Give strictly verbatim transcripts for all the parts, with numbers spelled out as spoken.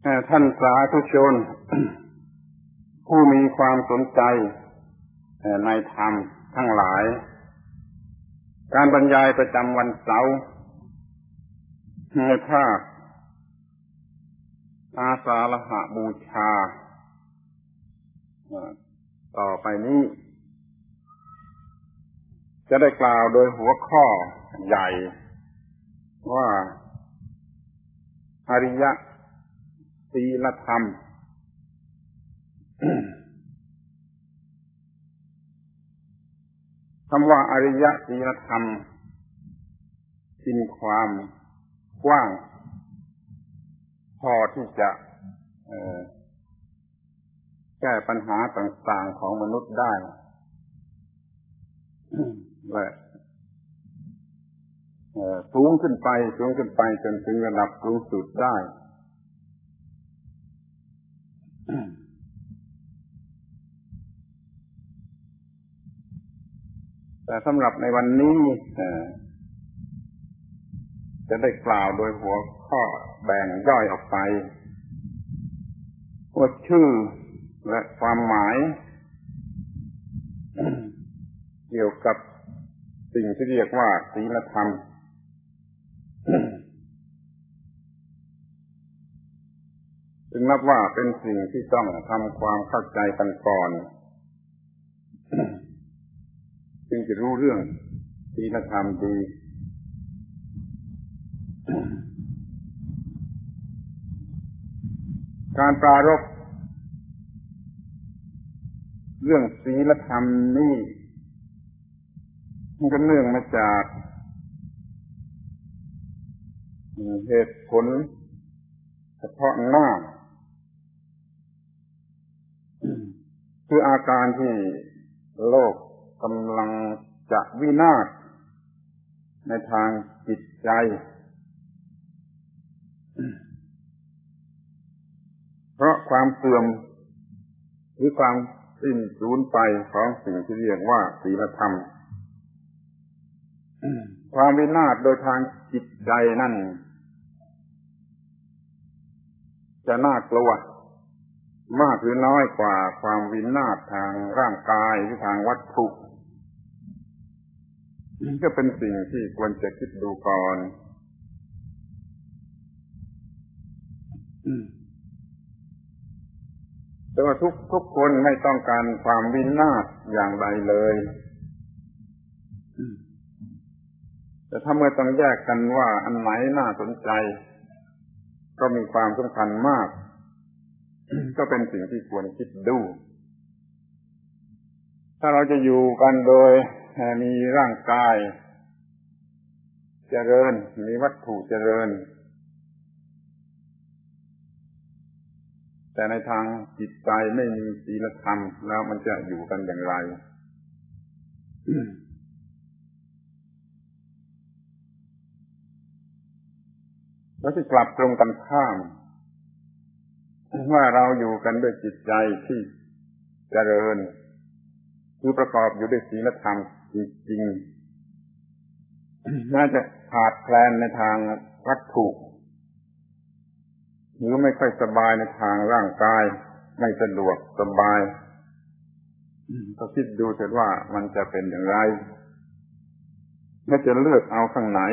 ท่านสาธุชน ผู้มีความสนใจในธรรมทั้งหลายการบรรยายประจำวันเสาร์ในภาคอาสาฬหบูชาต่อไปนี้จะได้กล่าวโดยหัวข้อใหญ่ว่าอริยศีลธรรม คำว่าอริยศีลธรรมกินความกว้างพอที่จะแก้ปัญหาต่างๆของมนุษย์ได้ และสูงขึ้นไปสูงขึ้นไปจนถึงระดับสูงสุดได้แต่สำหรับในวันนี้จะได้กล่าวโดยหัวข้อแบ่งย่อยออกไปว่าชื่อและความหมายเกี่ยวกับสิ่งที่เรียกว่าศีลธรรมจึงนับว่าเป็นสิ่งที่ต้องทำความเข้าใจกันก่อนจึงจะรู้เรื่องศีลธรรมดีการปรารภเรื่องศีลธรรมนี่มันก็เนื่องมาจากเหตุผลเฉพาะหน้าคืออาการที่โลกกำลังจะวินาศในทางจิตใจเพราะความเสื่อมหรือความสิ้นสูญไปของสิ่งที่เรียกว่าศีลธรรมความวินาศโดยทางจิตใจนั่นจะน่ากลัวมากหรือน้อยกว่าความวินาศทางร่างกายหรือทางวัตถุก็เป็นสิ่งที่ควรจะคิดดูก่อนแต่ว่าทุกทุกคนไม่ต้องการความวินาศอย่างใดเลยแต่ถ้าเมื่อต้องแยกกันว่าอันไหนน่าสนใจก็มีความสำคัญมากก็เป็นสิ่งที่ควรคิดดูถ้าเราจะอยู่กันโดยมีร่างกายเจริญมีวัตถุเจริญแต่ในทางจิตใจไม่มีศีลธรรมแล้วมันจะอยู่กันอย่างไร แล้วที่กลับตรงกันข้ามว่าเราอยู่กันด้วยจิตใจที่เจริญคือประกอบอยู่ด้วยศีลธรรมจริงๆน่าจะขาดแคลนในทางวัตถุหรือไม่ค่อยสบายในทางร่างกายไม่สะดวกสบายก็คิดดูเถิดว่ามันจะเป็นอย่างไรและจะเลือกเอาข้างไหน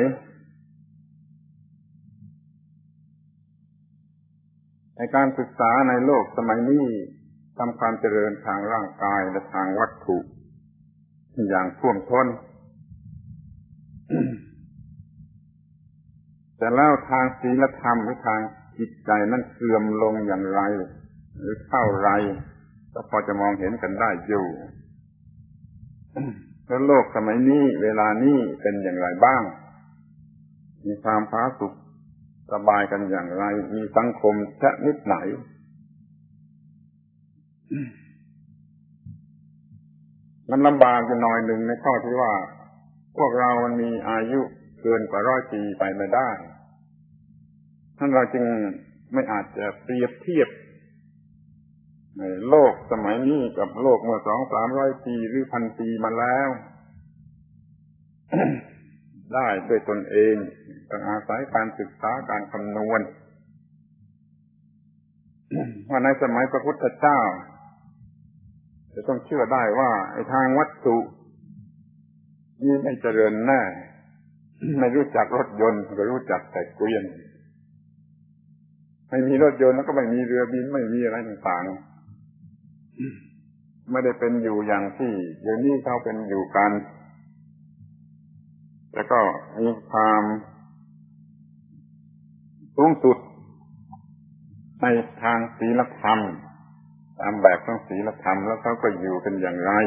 ในการศึกษาในโลกสมัยนี้ทำความเจริญทางร่างกายและทางวัตถุอย่างท่วมท้น แต่แล้วทางศีลธรรมหรือทางจิตใจนั้นเสื่อมลงอย่างไรหรือเท่าไรก็พอจะมองเห็นกันได้อยู่ แล้วโลกสมัยนี้เวลานี้เป็นอย่างไรบ้างมีความผาสุกสบายกันอย่างไรมีสังคมชนิดไหนมันลำบากอยู่หน่อยหนึ่งในข้อที่ว่าพวกเรามันมีอายุเกินกว่าร้อยปีไปไม่ได้ท่านเราจึงไม่อาจจะเปรียบเทียบในโลกสมัยนี้กับโลกเมื่อสองสามร้อยปีหรือพันปีมาแล้ว ได้ด้วยตนเองต้องอาศัยการศึกษาการคำนวณว่าในสมัยพระพุทธเจ้าจะต้องเชื่อได้ว่าไอ้ทางวัตถุนี่ไม่เจริญแน่ไม่รู้จักรถยนต์ก็รู้จักแต่เกวียนไม่มีรถยนต์แล้วก็ไม่มีเรือบินไม่มีอะไรต่างๆไม่ได้เป็นอยู่อย่างที่เดี๋ยวนี้เขาเป็นอยู่กันแล้วก็มีความสูงสุดในทางศีลธรรมตามแบบของศีลธรรมแล้วเขาก็อยู่กันอย่างไร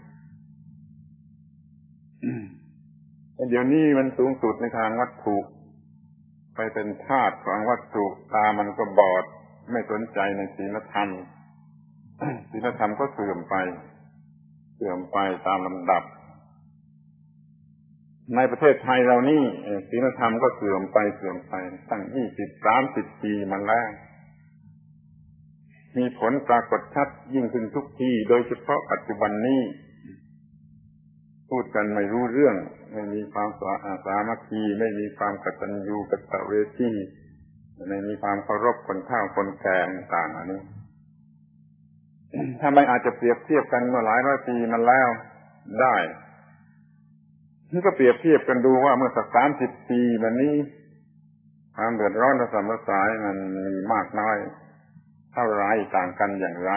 เดี๋ยวนี้มันสูงสุดในทางวัตถุไปเป็นทาสของวัตถุตามันก็บอดไม่สนใจในศีลธรรมศีลธรรมก็เสื่อมไปเสื่อมไปตามลำดับในประเทศไทยเรานี่ศีลธรรมก็เสื่อมไปเสื่อมไปตั้งยี่สิบ สามสิบปีมาแล้วมีผลปรากฏชัดยิ่งขึ้นทุกทีโดยเฉพาะปัจจุบันนี้พูดกันไม่รู้เรื่องไม่มีความสามัคคีไม่มีความกตัญญูกตเวทีไม่มีความเคารพคนเฒ่าคนแก่ต่างๆอันนี้ถ้าไม่อาจจะเปรียบเทียบกันเมื่อหลายร้อยปีมาแล้วได้นี่ก็เปรียบเทียบกันดูว่าเมื่อสักสามสิบปีมานี้ความเดือดร้อนระสำระสายมันมีมากน้อยเท่าไรต่างกันอย่างไร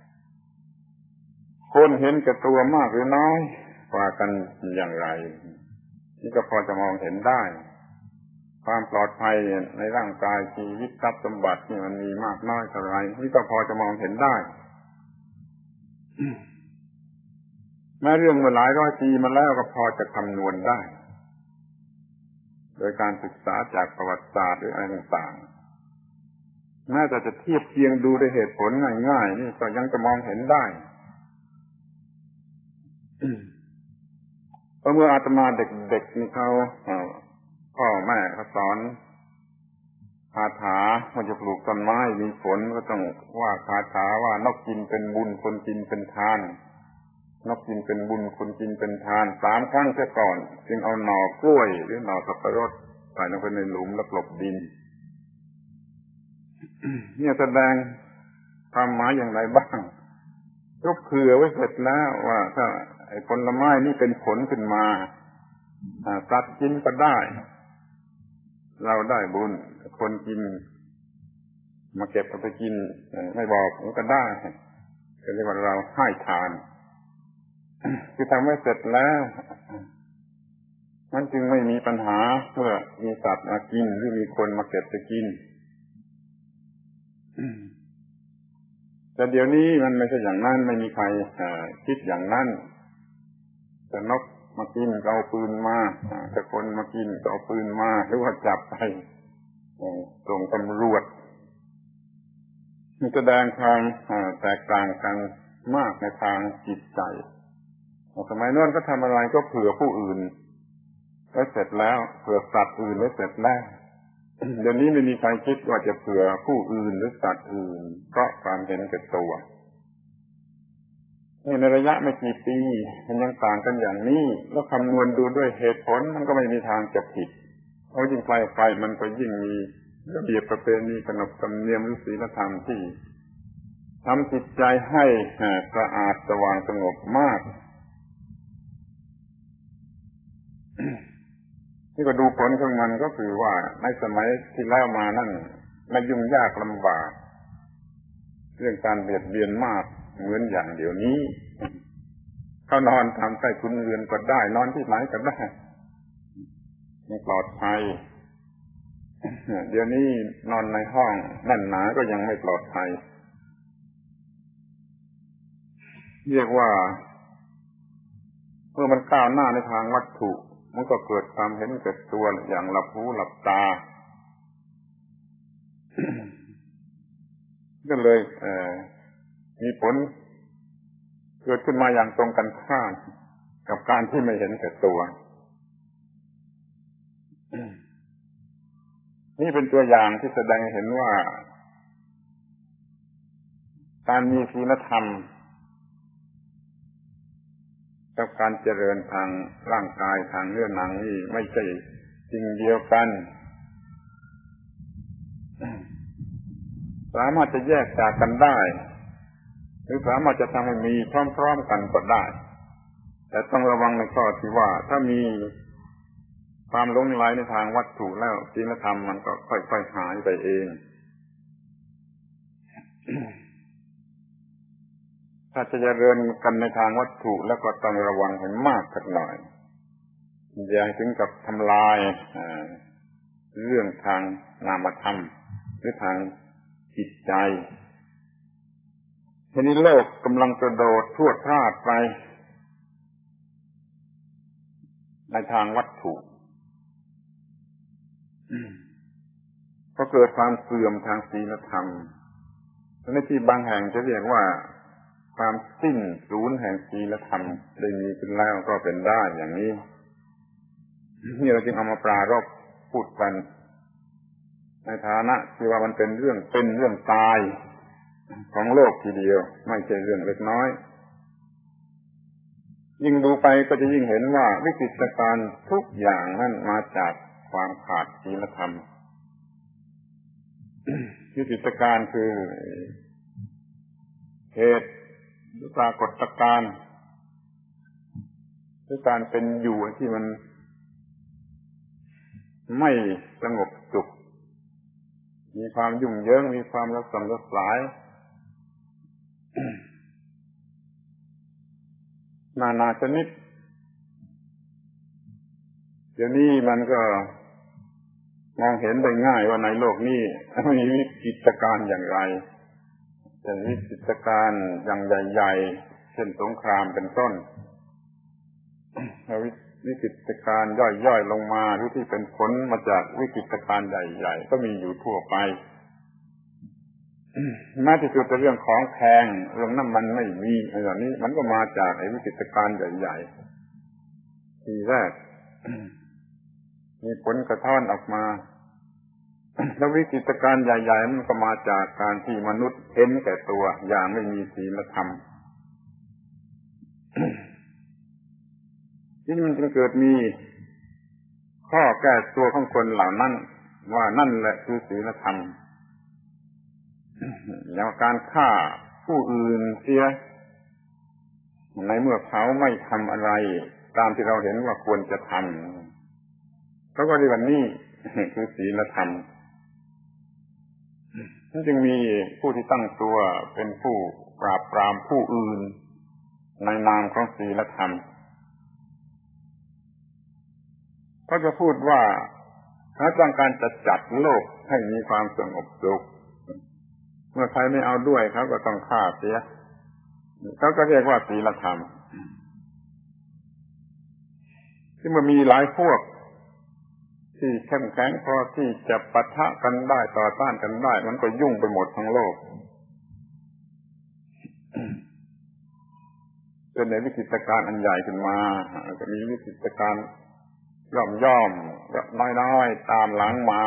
คนเห็นแก่ตัวมากหรือน้อยกว่ากันอย่างไรนี่ก็พอจะมองเห็นได้ความปลอดภัยในร่างกายชีวิตทรัพย์สมบัตินี่มันมีมากน้อยเท่าไรนี่ก็พอจะมองเห็นได้แม้เรื่องเมื่อหลายร้อยปีมาแล้วก็พอจะคำนวณได้โดยการศึกษาจากประวัติศาสตร์หรืออะไรต่างๆแม้แต่จะเทียบเคียงดูด้วยเหตุผลง่ายๆนี่ก็ยังจะมองเห็นได้เพราะเมื่ออาตมาเด็กๆนี่เขาพ่อแม่เขาสอนคาถามันจะปลูกต้นไม้มีผลก็ต้องว่าคาถาว่านกกินเป็นบุญคนกินเป็นทานนกกินเป็นบุญคนกินเป็นทานสามครั้งเสียก่อนจึงเอาหน่อกล้วยหรือหน่อสับปะรดใส่ลงไปในหลุมแล้วกลบดินเนี่ยแสดงความหมายอย่างไรบ้างก็เผื่อไว้เสร็จแล้วว่าถ้าไอ้ผลไม้นี่เป็นผลขึ้นมาสัตว์กินก็ได้เราได้บุญคนกินมาเก็บเอาไปกินไม่บอกก็ได้ก็เรียกว่าเราให้ทานคือทำให้เสร็จแล้วมันจึงไม่มีปัญหาเมื่อมีสัตว์มากินหรือมีคนมาเก็บไปกินแต่เดี๋ยวนี้มันไม่ใช่อย่างนั้นไม่มีใครคิดอย่างนั้นแต่นกมากินก็เอาปืนมาแต่คนมากินก็เอาปืนมาหรือว่าจับไปส่งตำรวจมันแสดงความแตกต่างกันมากในทางจิตใจสมัยโน้นก็ทำอะไรก็เผื่อผู้อื่นไว้เสร็จแล้วเผื่อสัตว์อื่นไว้เสร็จแล้วเดี๋ยวนี้ไม่มีใครคิดว่าจะเผื่อผู้อื่นหรือสัตว์อื่นเพราะความเห็นแก่ตัวนี่ในระยะไม่กี่ปีมันยังต่างกันอย่างนี้แล้วคำนวณดูด้วยเหตุผลมันก็ไม่มีทางจะผิดเพราะยิ่งไกลไปมันก็ยิ่งมีระเบียบประเพณีขนบธรรมเนียมหรือศีลธรรมที่ทำจิตใจให้สะอาดสว่างสงบมากที่ก็ดูผลของมันก็คือว่าในสมัยที่แล้วมานั่นไม่ยุ่งยากลำบากเรื่องการเบียดเบียนมากเหมือนอย่างเดี๋ยวนี้เขานอนทำใต้ทุนเรือนก็ได้นอนที่ไหนก็ได้ไม่ปลอดภัยเดี๋ยวนี้นอนในห้องแน่นหนาก็ยังไม่ปลอดภัยเรียกว่าเมื่อมันก้าวหน้าในทางวัตถุมันก็เกิดความเห็นแก่ตัวอย่างหลับหูหลับตา ก็เลยเอ่อมีผลเกิดขึ้นมาอย่างตรงกันข้ามกับการที่ไม่เห็นแก่ตัว นี่เป็นตัวอย่างที่แสดงให้เห็นว่าการมีศีลธรรมกับการเจริญทางร่างกายทางเนื้อหนังนี่ไม่ใช่สิ่งเดียวกันสามารถจะแยกจากกันได้หรือสามารถจะทำให้มีพร้อมๆกันก็ได้แต่ต้องระวังในข้อที่ว่าถ้ามีความหลงไหลในทางวัตถุแล้วศีลธรรมมันก็ค่อยๆหายไปเอง ถ้าจะเจริญกันในทางวัตถุแล้วก็ต้องระวังให้มากสักหน่อยอย่าถึงกับทำลายเรื่องทางนามธรรมหรือทางจิตใจทีนี้โลกกำลังกระโดดพรวดพลาดไปในทางวัตถุก็เกิดความเสื่อมทางศีลธรรมในที่บางแห่งจะเรียกว่าความสิ้นสูญแห่งศีลธรรมได้มีขึ้นแล้วก็เป็นได้อย่างนี้นี่เราจึงเอามาปรารภพูดกันในฐานะที่ว่ามันเป็นเรื่องเป็นเรื่องตายของโลกทีเดียวไม่ใช่เรื่องเล็กน้อยยิ่งดูไปก็จะยิ่งเห็นว่าวิกฤตการณ์ทุกอย่างนั้นมาจากความขาดศีลธรรม วิกฤตการณ์คือเหตุปรากฏการณ์หรือการเป็นอยู่ที่มันไม่สงบสุขมีความยุ่งเหยิงมีความระสำระสายนานาชนิดเดี๋ยวนี้มันก็มองเห็นได้ง่ายว่าในโลกนี้มีวิกฤตการณ์อย่างไรเป็นวิกฤตการณ์อย่างใหญ่ๆเช่นสงครามเป็นต้นวิกฤตการณ์ย่อยๆลงมาหรือที่เป็นผลมาจากวิกฤตการณ์ใหญ่ๆก็มีอยู่ทั่วไปแม้ที่สุดเรื่องของแพงเรื่องน้ำมันไม่มีอะไรแบบนี้มันก็มาจากไอ้วิกฤตการณ์ใหญ่ๆทีแรกมีผลกระท้อนออกมาแล้ววิกฤตการณ์ใหญ่ๆมันก็มาจากการที่มนุษย์เห็นแก่ตัวอย่างไม่มีศีลธรรมที่มันจึงเกิดมีข้อแก้ตัวของคนเหล่านั้นว่านั่นแหละคือศีลธรรมอย่างการฆ่าผู้อื่นเสียในเมื่อเขาไม่ทำอะไรตามที่เราเห็นว่าควรจะทำเขาก็เรียกว่านี่คือศีลธรรมนั่นจึงมีผู้ที่ตั้งตัวเป็นผู้ปราบปรามผู้อื่นในนามของศีลธรรมก็จะพูดว่าเขาต้องการจะจัดโลกให้มีความสงบสุขเมื่อใครไม่เอาด้วยเขาก็ต้องฆ่าเสียเขาก็เรียกว่าศีลธรรมที่มันมีหลายพวกที่เข้มแข็งพอที่จะปะทะกันได้ต่อต้านกันได้มันก็ยุ่งไปหมดทั้งโลกจนในวิกฤตการณ์อันใหญ่ขึ้นมาจะมีวิกฤตการณ์ย่อมๆน้อยๆตามหลังมา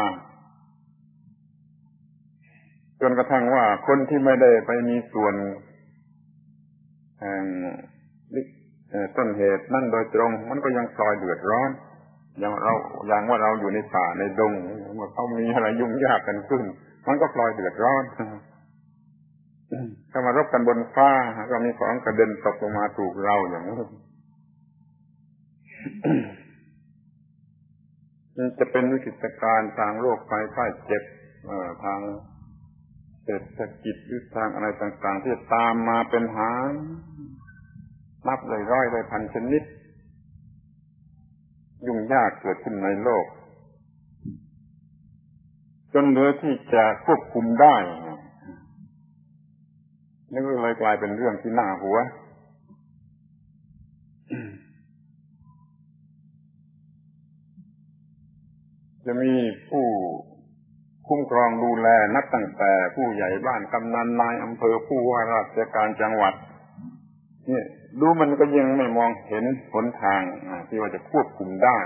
จนกระทั่งว่าคนที่ไม่ได้ไปมีส่วนแห่งต้นเหตุนั่นโดยตรงมันก็ยังพลอยเดือดร้อนอย่างเราอย่างว่าเราอยู่ในป่าในดงเมื่อเขามีอะไรยุ่งยากกันขึ้นมันก็พลอยเดือดร้อนถ้ามารบกันบนฟ้าก็มีของกระเด็นตกลงมาถูกเราอย่างนี้มันจะเป็นวิกฤตการณ์ทางโรคภัยไข้เจ็บทางเศรษฐกิจหรือทางอะไรต่างๆที่ตามมาเป็นหางนับเลยร้อยเลยพันชนิดยุ่งยากเกิดขึ้นในโลกจนเหลือที่จะควบคุมได้นี่ก็เลยกลายเป็นเรื่องที่น่าหัวจะมีผู้คุ้มครองดูแลนับตั้งแต่ผู้ใหญ่บ้านกำนันนายอำเภอผู้ว่าราชการจังหวัดนี่ดูมันก็ยังไม่มองเห็นหนทางที่ว่าจะควบคุมได้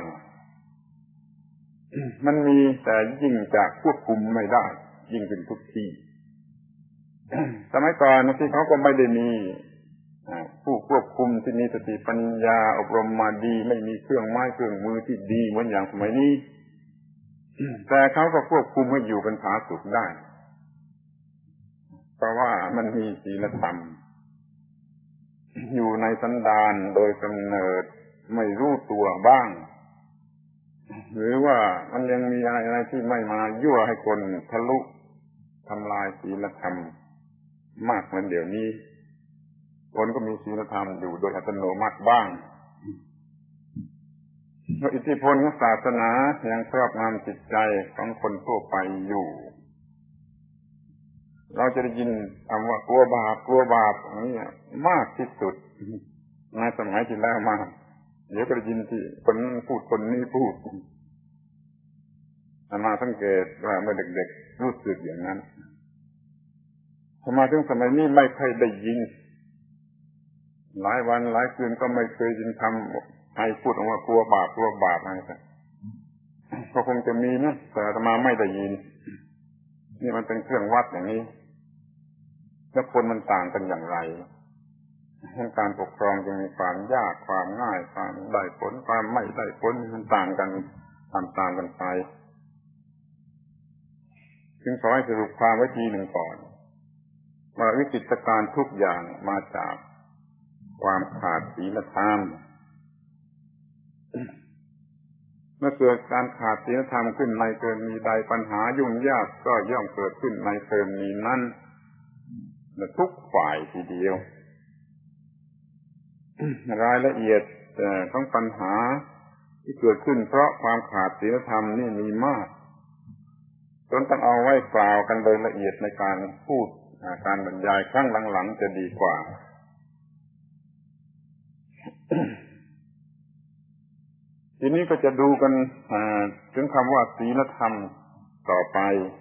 มันมีแต่ยิ่งจะควบคุมไม่ได้ยิ่งขึ้นทุกทีสมัยก่อนที่เขาก็ไม่ได้มีผู้ควบคุมที่มีสติปัญญาอบรมมาดีไม่มีเครื่องไม้เครื่องมือที่ดีเหมือนอย่างสมัยนี้แต่เขาก็ควบคุมให้อยู่เป็นผาสุกได้เพราะว่ามันมีศีลธรรมอยู่ในสันดานโดยกำเนิดไม่รู้ตัวบ้างหรือว่ามันยังมีอะไรๆที่ไม่มายั่วให้คนทะลุทำลายศีลธรรมมากเหมือนเดี๋ยวนี้คนก็มีศีลธรรมอยู่โดยอัตโนมัติบ้างเพราะอิทธิพลของศาสนายังครอบงำจิตใจของคนทั่วไปอยู่เราจะได้ยินคำว่ากลัวบาปกลัวบาปนี่มากที่สุดในสมัยที่แล้วมาเดี๋ยวก็ได้ยินที่คนนั้นพูดคนนี้พูดมาสังเกตว่าเมื่อเด็กๆรู้สึกอย่างนั้นพอมาถึงสมัยนี้ไม่เคยได้ยินหลายวันหลายคืนก็ไม่เคยยินคำใครพูดว่ากลัวบาปกลัวบาปอะไรสักก็คงจะมีนะแต่อาตมาไม่ได้ยินนี่มันเป็นเครื่องวัดอย่างนี้แล้วคนมันต่างกันอย่างไรการปกครองจะมีความยากความง่ายความได้ผลความไม่ได้ผลมันต่างกันตามต่างกันไปจึงขอให้สรุปความไว้ทีหนึ่งก่อนว่าวิกฤตการณ์ทุกอย่างมาจากความขาดศีลธรรมเมื่อเกิดการขาดศีลธรรมขึ้นในกรณีใดปัญหายุ่งยากก็ย่อมเกิดขึ้นในกรณีนั้นทุกฝ่ายทีเดียวรายละเอียดของปัญหาที่เกิดขึ้นเพราะความขาดศีลธรรมนี่มีมากจนต้องเอาไว้กล่าวกันโดยละเอียดในการพูดการบรรยายครั้งหลังๆจะดีกว่าทีนี้ก็จะดูกันถึงคำว่าศีลธรรมต่อไป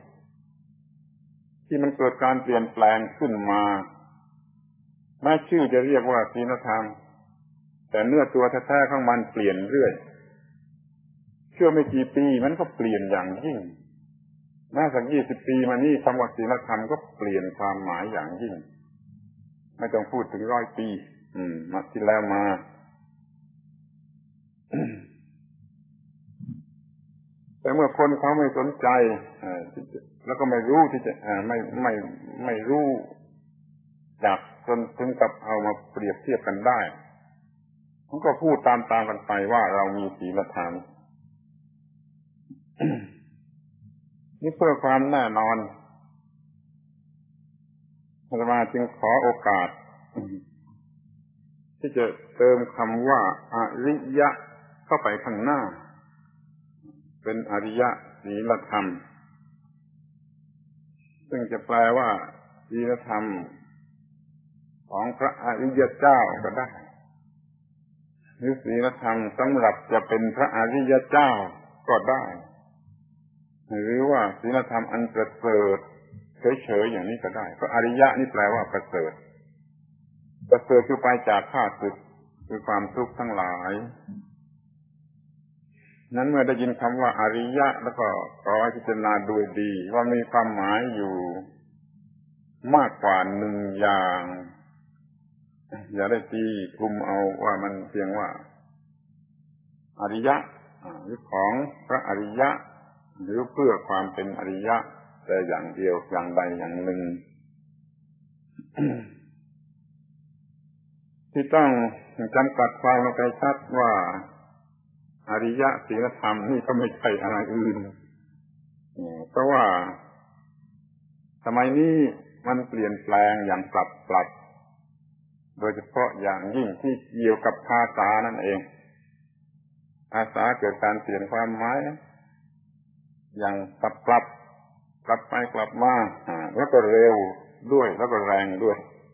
ที่มันเกิดการเปลี่ยนแปลงขึ้นมาแม้ชื่อจะเรียกว่าศีลธรรมแต่เนื้อตัวแท้ๆของมันเปลี่ยนเรื่อยเชื่อไม่กี่ปีมันก็เปลี่ยนอย่างยิ่งน่าสักยี่สิบปีมานี้คำว่าศีลธรรมก็เปลี่ยนความหมายอย่างยิ่งไม่ต้องพูดถึงร้อยปีอืมมาที่แล้วมา แต่เมื่อคนเขาไม่สนใจแล้วก็ไม่รู้ที่จะไม่ไม่ไม่รู้จักจนถึงกับเอามาเปรียบเทียบกันได้มันก็พูดตามๆกันไปว่าเรามีศีลธรรม นี่เพื่อความแน่นอนอาตมาจึงขอโอกาสที่จะเติมคำว่าอริยะเข้าไปข้างหน้าเป็นอริยศีลธรรมซึ่งจะแปลว่าศีลธรรมของพระอริยเจ้าก็ได้หรือศีลธรรมสำหรับจะเป็นพระอริยเจ้าก็ได้หรือว่าศีลธรรมอันประเสริฐเฉยๆอย่างนี้ก็ได้เพราะอริยะนี่แปลว่าประเสริฐประเสริฐคือไปจากข้าศึกคือความทุกข์ทั้งหลายนั้นเมื่อได้ยินคำว่าอริยะแล้วก็ขอให้พิจารณาดูดีว่ามีความหมายอยู่มากกว่าหนึ่งอย่างอย่าได้ตีกลุ่มเอาว่ามันเพียงว่าอริยะหรือของพระอริยะหรือเพื่อความเป็นอริยะแต่อย่างเดียวอย่างใดอย่างหนึ่ง ที่ต้องจำกัดความลงไปชัดว่าอริยศีลธรรมนี่ก็ไม่ใช่อะไรอื่นเพราะว่าสมัยนี้มันเปลี่ยนแปลงอย่างปรับปรับโดยเฉพาะอย่างยิ่งที่เกี่ยวกับภาษานั่นเองภาษาเกิดการเปลี่ยนความหมายอย่างปรับปรับกลับไปกลับมาแล้วก็เร็วด้วยแล้วก็แรงด้วย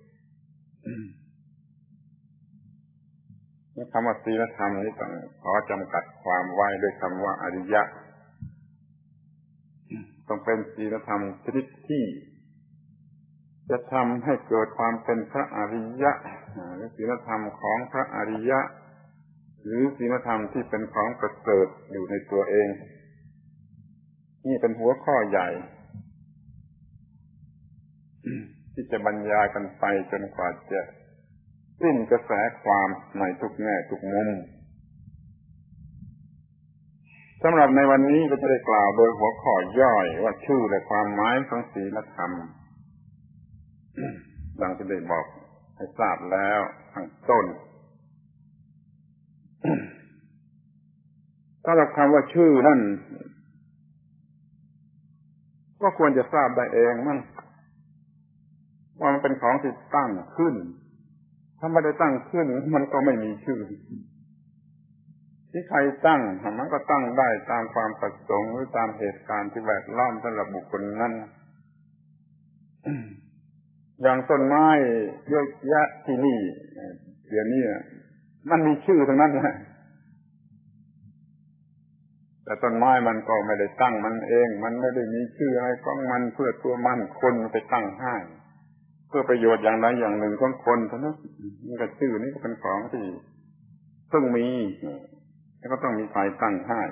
คำว่าศีลธรรมนี้ต้องขอจำกัดความไว้ด้วยคำว่าอริยะต้องเป็นศีลธรรมชนิดที่จะทำให้เกิดความเป็นพระอริยะหรือศีลธรรมของพระอริยะหรือศีลธรรมที่เป็นของประเสริฐอยู่ในตัวเองนี่เป็นหัวข้อใหญ่ที่จะบรรยายกันไปจนกว่าจะสิ้นกระแสความในทุกแง่ทุกมุมสำหรับในวันนี้ก็จะได้กล่าวโดยหัวข้อย่อยว่าชื่อและความหมายของศีลธรรมดังที่ได้บอกให้ทราบแล้วข้างต้นถ้าเราคำว่าชื่อนั่นก็ควรจะทราบได้เองมั่งว่ามันเป็นของที่ตั้งขึ้นถ้าไม่ได้ตั้งขึ้นมันก็ไม่มีชื่อที่ใครตั้งมันก็ตั้งได้ตามความประสงค์หรือตามเหตุการณ์ที่แวดล้อมสำหรับบุคคลนั้นอย่างต้นไม้เยอะแยะที่นี่เดี๋ยวนี้มันมีชื่อทั้งนั้นแหละแต่ต้นไม้มันก็ไม่ได้ตั้งมันเองมันไม่ได้มีชื่ออะไรของมันเพื่อตัวมันคนไปตั้งให้เพื่อประโยชน์อย่างใดอย่างหนึ่งของคนเท่านั้นนี่ก็ชื่อนี้ก็เป็นของที่เพิ่งมีแล้วก็ต้องมีใครตั้งให้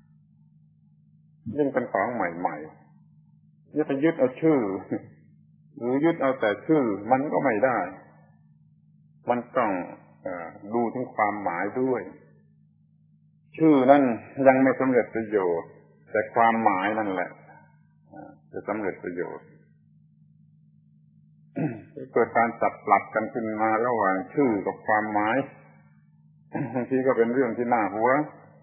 ยิ่งเป็นของใหม่ๆจะไปยึดเอาชื่อหรือยึดเอาแต่ชื่อมันก็ไม่ได้มันต้องเอ่อดูถึงความหมายด้วยชื่อนั้นยังไม่สำเร็จประโยชน์แต่ความหมายนั่นแหละจะสำเร็จประโยชน์เกิดการจับหลักกันขึ้นมาระหว่างชื่อกับความหมายบางทีก็เป็นเรื่องที่น่าหัว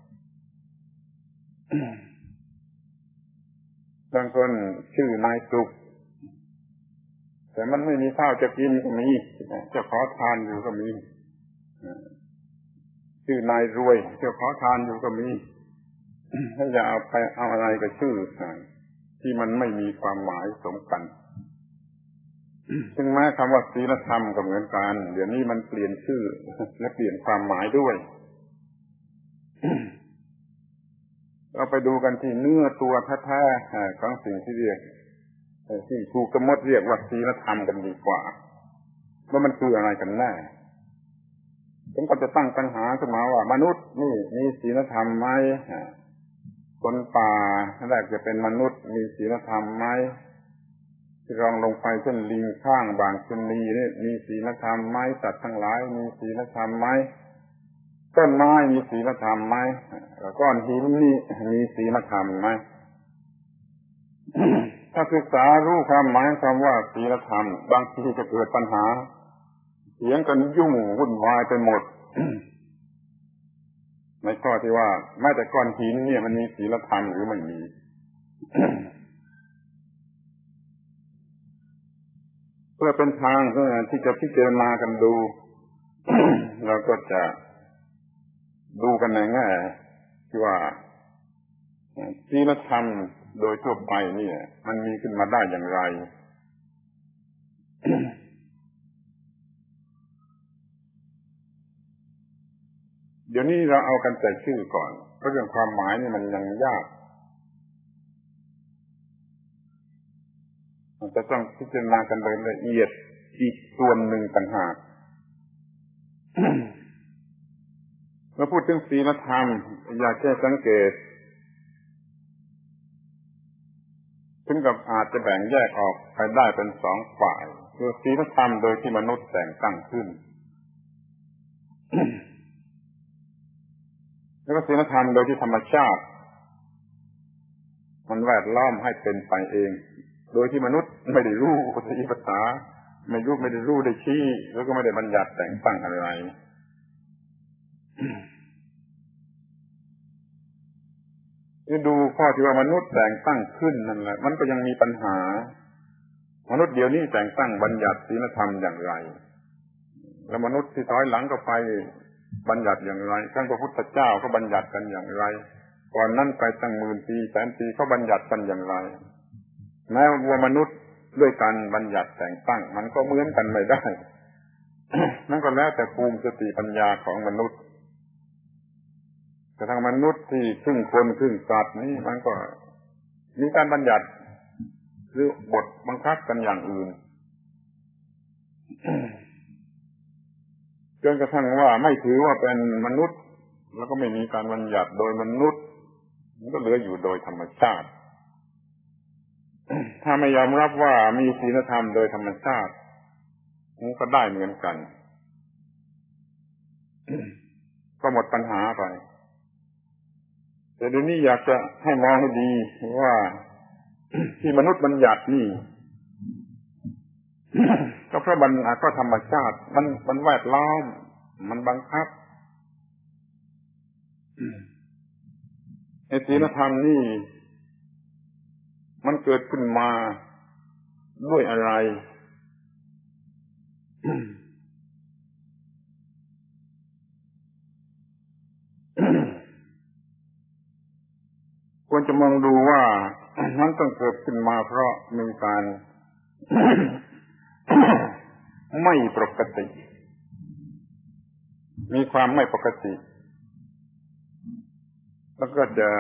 บางคนชื่อนายสุขแต่มันไม่มีข้าวจะกินก็มีจะขอทานอยู่ก็มีชื่อนายรวยจะขอทานอยู่ก็มีถ้าจะเอาไปเอาอะไรกับชื่อที่มันไม่มีความหมายสมกันซึ่งแม้คำว่าศีลธรรมก็เหมือนกันเดี๋ยวนี้มันเปลี่ยนชื่อและเปลี่ยนความหมายด้วยเราไปดูกันที่เนื้อตัวแท้ๆของสิ่งที่เรียกที่ถูกกำหนดเรียกว่าศีลธรรมกันดีกว่าว่ามันคืออะไรกันแน่ผมก็จะตั้งปัญหาขึ้นมาว่ามนุษย์นี่มีศีลธรรมไหมคนป่าแรกจะเป็นมนุษย์มีศีลธรรมไหมที่รองลงไปเช่นลิงข้างบางชนีนี่มีศีลธรรมไหมสัตว์ทั้งหลายมีศีลธรรมไหมต้นไม้มีศีลธรรมไหมก้อนหินนี่มีศีลธรรมไหมถ้าศึกษารู้ความหมายคำว่าศีลธรรมบางทีจะเกิดปัญหาเถียงกันยุ่งวุ่นวายไปหมดในข้อที่ว่าแม้แต่ก้อนหินเนี่ยมันมีศีลธรรมหรือไม่มี เพื่อเป็นทางที่จะพิจารณากันดู เราก็จะดูกันในแง่ที่ว่าศีลธรรมโดยทั่วไปนี่มันมีขึ้นมาได้อย่างไร เดี๋ยวนี้เราเอากันแต่ชื่อก่อนเพราะเรื่องความหมายนี่มันยังยากมันจะต้องพิจารณากันโดยละเอียดอีกส่วนหนึ่งต่างหาก เมื่อพูดถึงศีลธรรมอยากแค่สังเกตถึงกับอาจจะแบ่งแยกออกไปได้เป็นสองฝ่ายคือศีลธรรมโดยที่มนุษย์แต่งตั้งขึ้น แล้วก็ศีลธรรมโดยที่ธรรมชาติมันแวดล้อมให้เป็นไปเองโดยที่มนุษย์ไม่ได้รู้ภาษาไม่รู้ไม่ได้รู้ได้ชี้แล้วก็ไม่ได้บัญญัติแต่งตั้งอะไรนี่ดูข้อที่ว่ามนุษย์แต่งตั้งขึ้นนั่นแหละมันก็ยังมีปัญหามนุษย์เดี๋ยวนี้แต่งตั้งบัญญัติศีลธรรมอย่างไรแล้วมนุษย์ที่ถอยหลังก็ไปบัญญัติอย่างไรท่านพระพุทธเจ้าก็บัญญัติกันอย่างไรก่อนนั้นไปตั้งหมื่นปีแสนปีเขาบัญญัติกันอย่างไรแม้ว่ามนุษย์ด้วยการบัญญัติแต่งตั้งมันก็เหมือนกันไม่ได้ นั่นก็แล้วแต่ภูมิสติปัญญาของมนุษย์แต่ทางมนุษย์ที่ครึ่งคนครึ่งสัตว์นี่มันก็มีการบัญญัติหรือบทบังคับกันอย่างอื่น จนกระทั่งว่าไม่ถือว่าเป็นมนุษย์แล้วก็ไม่มีการบัญญัติโดยมนุษย์มันก็เหลืออยู่โดยธรรมชาติ ถ้าไม่ยอมรับว่ามีศีลธรรมโดยธรรมชาติมันก็ได้เหมือนกัน ก็หมดปัญหาไปแต่เดี๋ยวนี้อยากจะให้มองให้ดีว่าที่มนุษย์บัญญัตินี่ก็เพราะมันก็ธรรมชาติมันมันแวดล้อมมันบังคับไอ้ศีลธรรมนี่มันเกิดขึ้นมาด้วยอะไรควรจะมองดูว่ามันต้องเกิดขึ้นมาเพราะมีการไม่ปกติมีความไม่ปกติแล้วก็จะ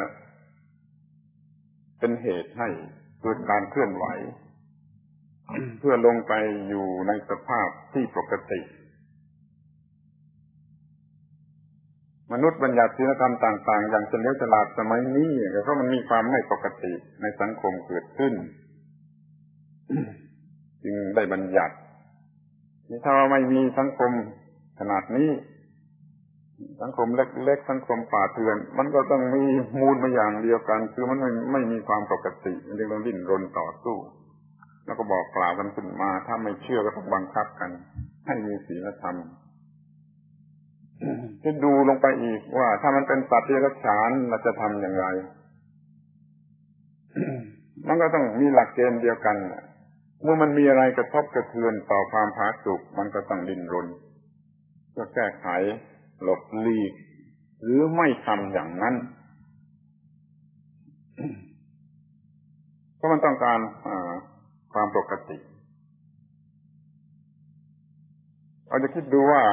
เป็นเหตุให้เกิดการเคลื่อนไหวเพื่อลงไปอยู่ในสภาพที่ปกติมนุษย์บัญญัติศีลธรรมต่างๆอย่างเฉลียวฉลาดสมัยนี้เพราะมันมีความไม่ปกติในสังคมเกิดขึ้นจึงได้บัญญัติถ้าไม่มีสังคมขนาดนี้สังคมเล็กๆสังคมป่าเถื่อนมันก็ต้องมีมูลมาอย่างเดียวกันคือมันไม่ไม่มีความปกติมันจึงต้องดิ้นรนต่อสู้แล้วก็บอกกล่าวกันขึ้นมาถ้าไม่เชื่อก็ต้องบังคับกันให้มีศีลธรรมจะดูลงไปอีกว่าถ้ามันเป็นสัตว์เดรัจฉานเราจะทำอย่างไร มันก็ต้องมีหลักเกณฑ์เดียวกันเมื่อมันมีอะไรกระทบกระเทือนต่อความผาสุกมันก็ต้องดิ้นรนเพื่อแก้ไขหลบหลีกหรือไม่ทำอย่างนั้นเพราะมันต้องการความปกติเราจะคิดดูว่า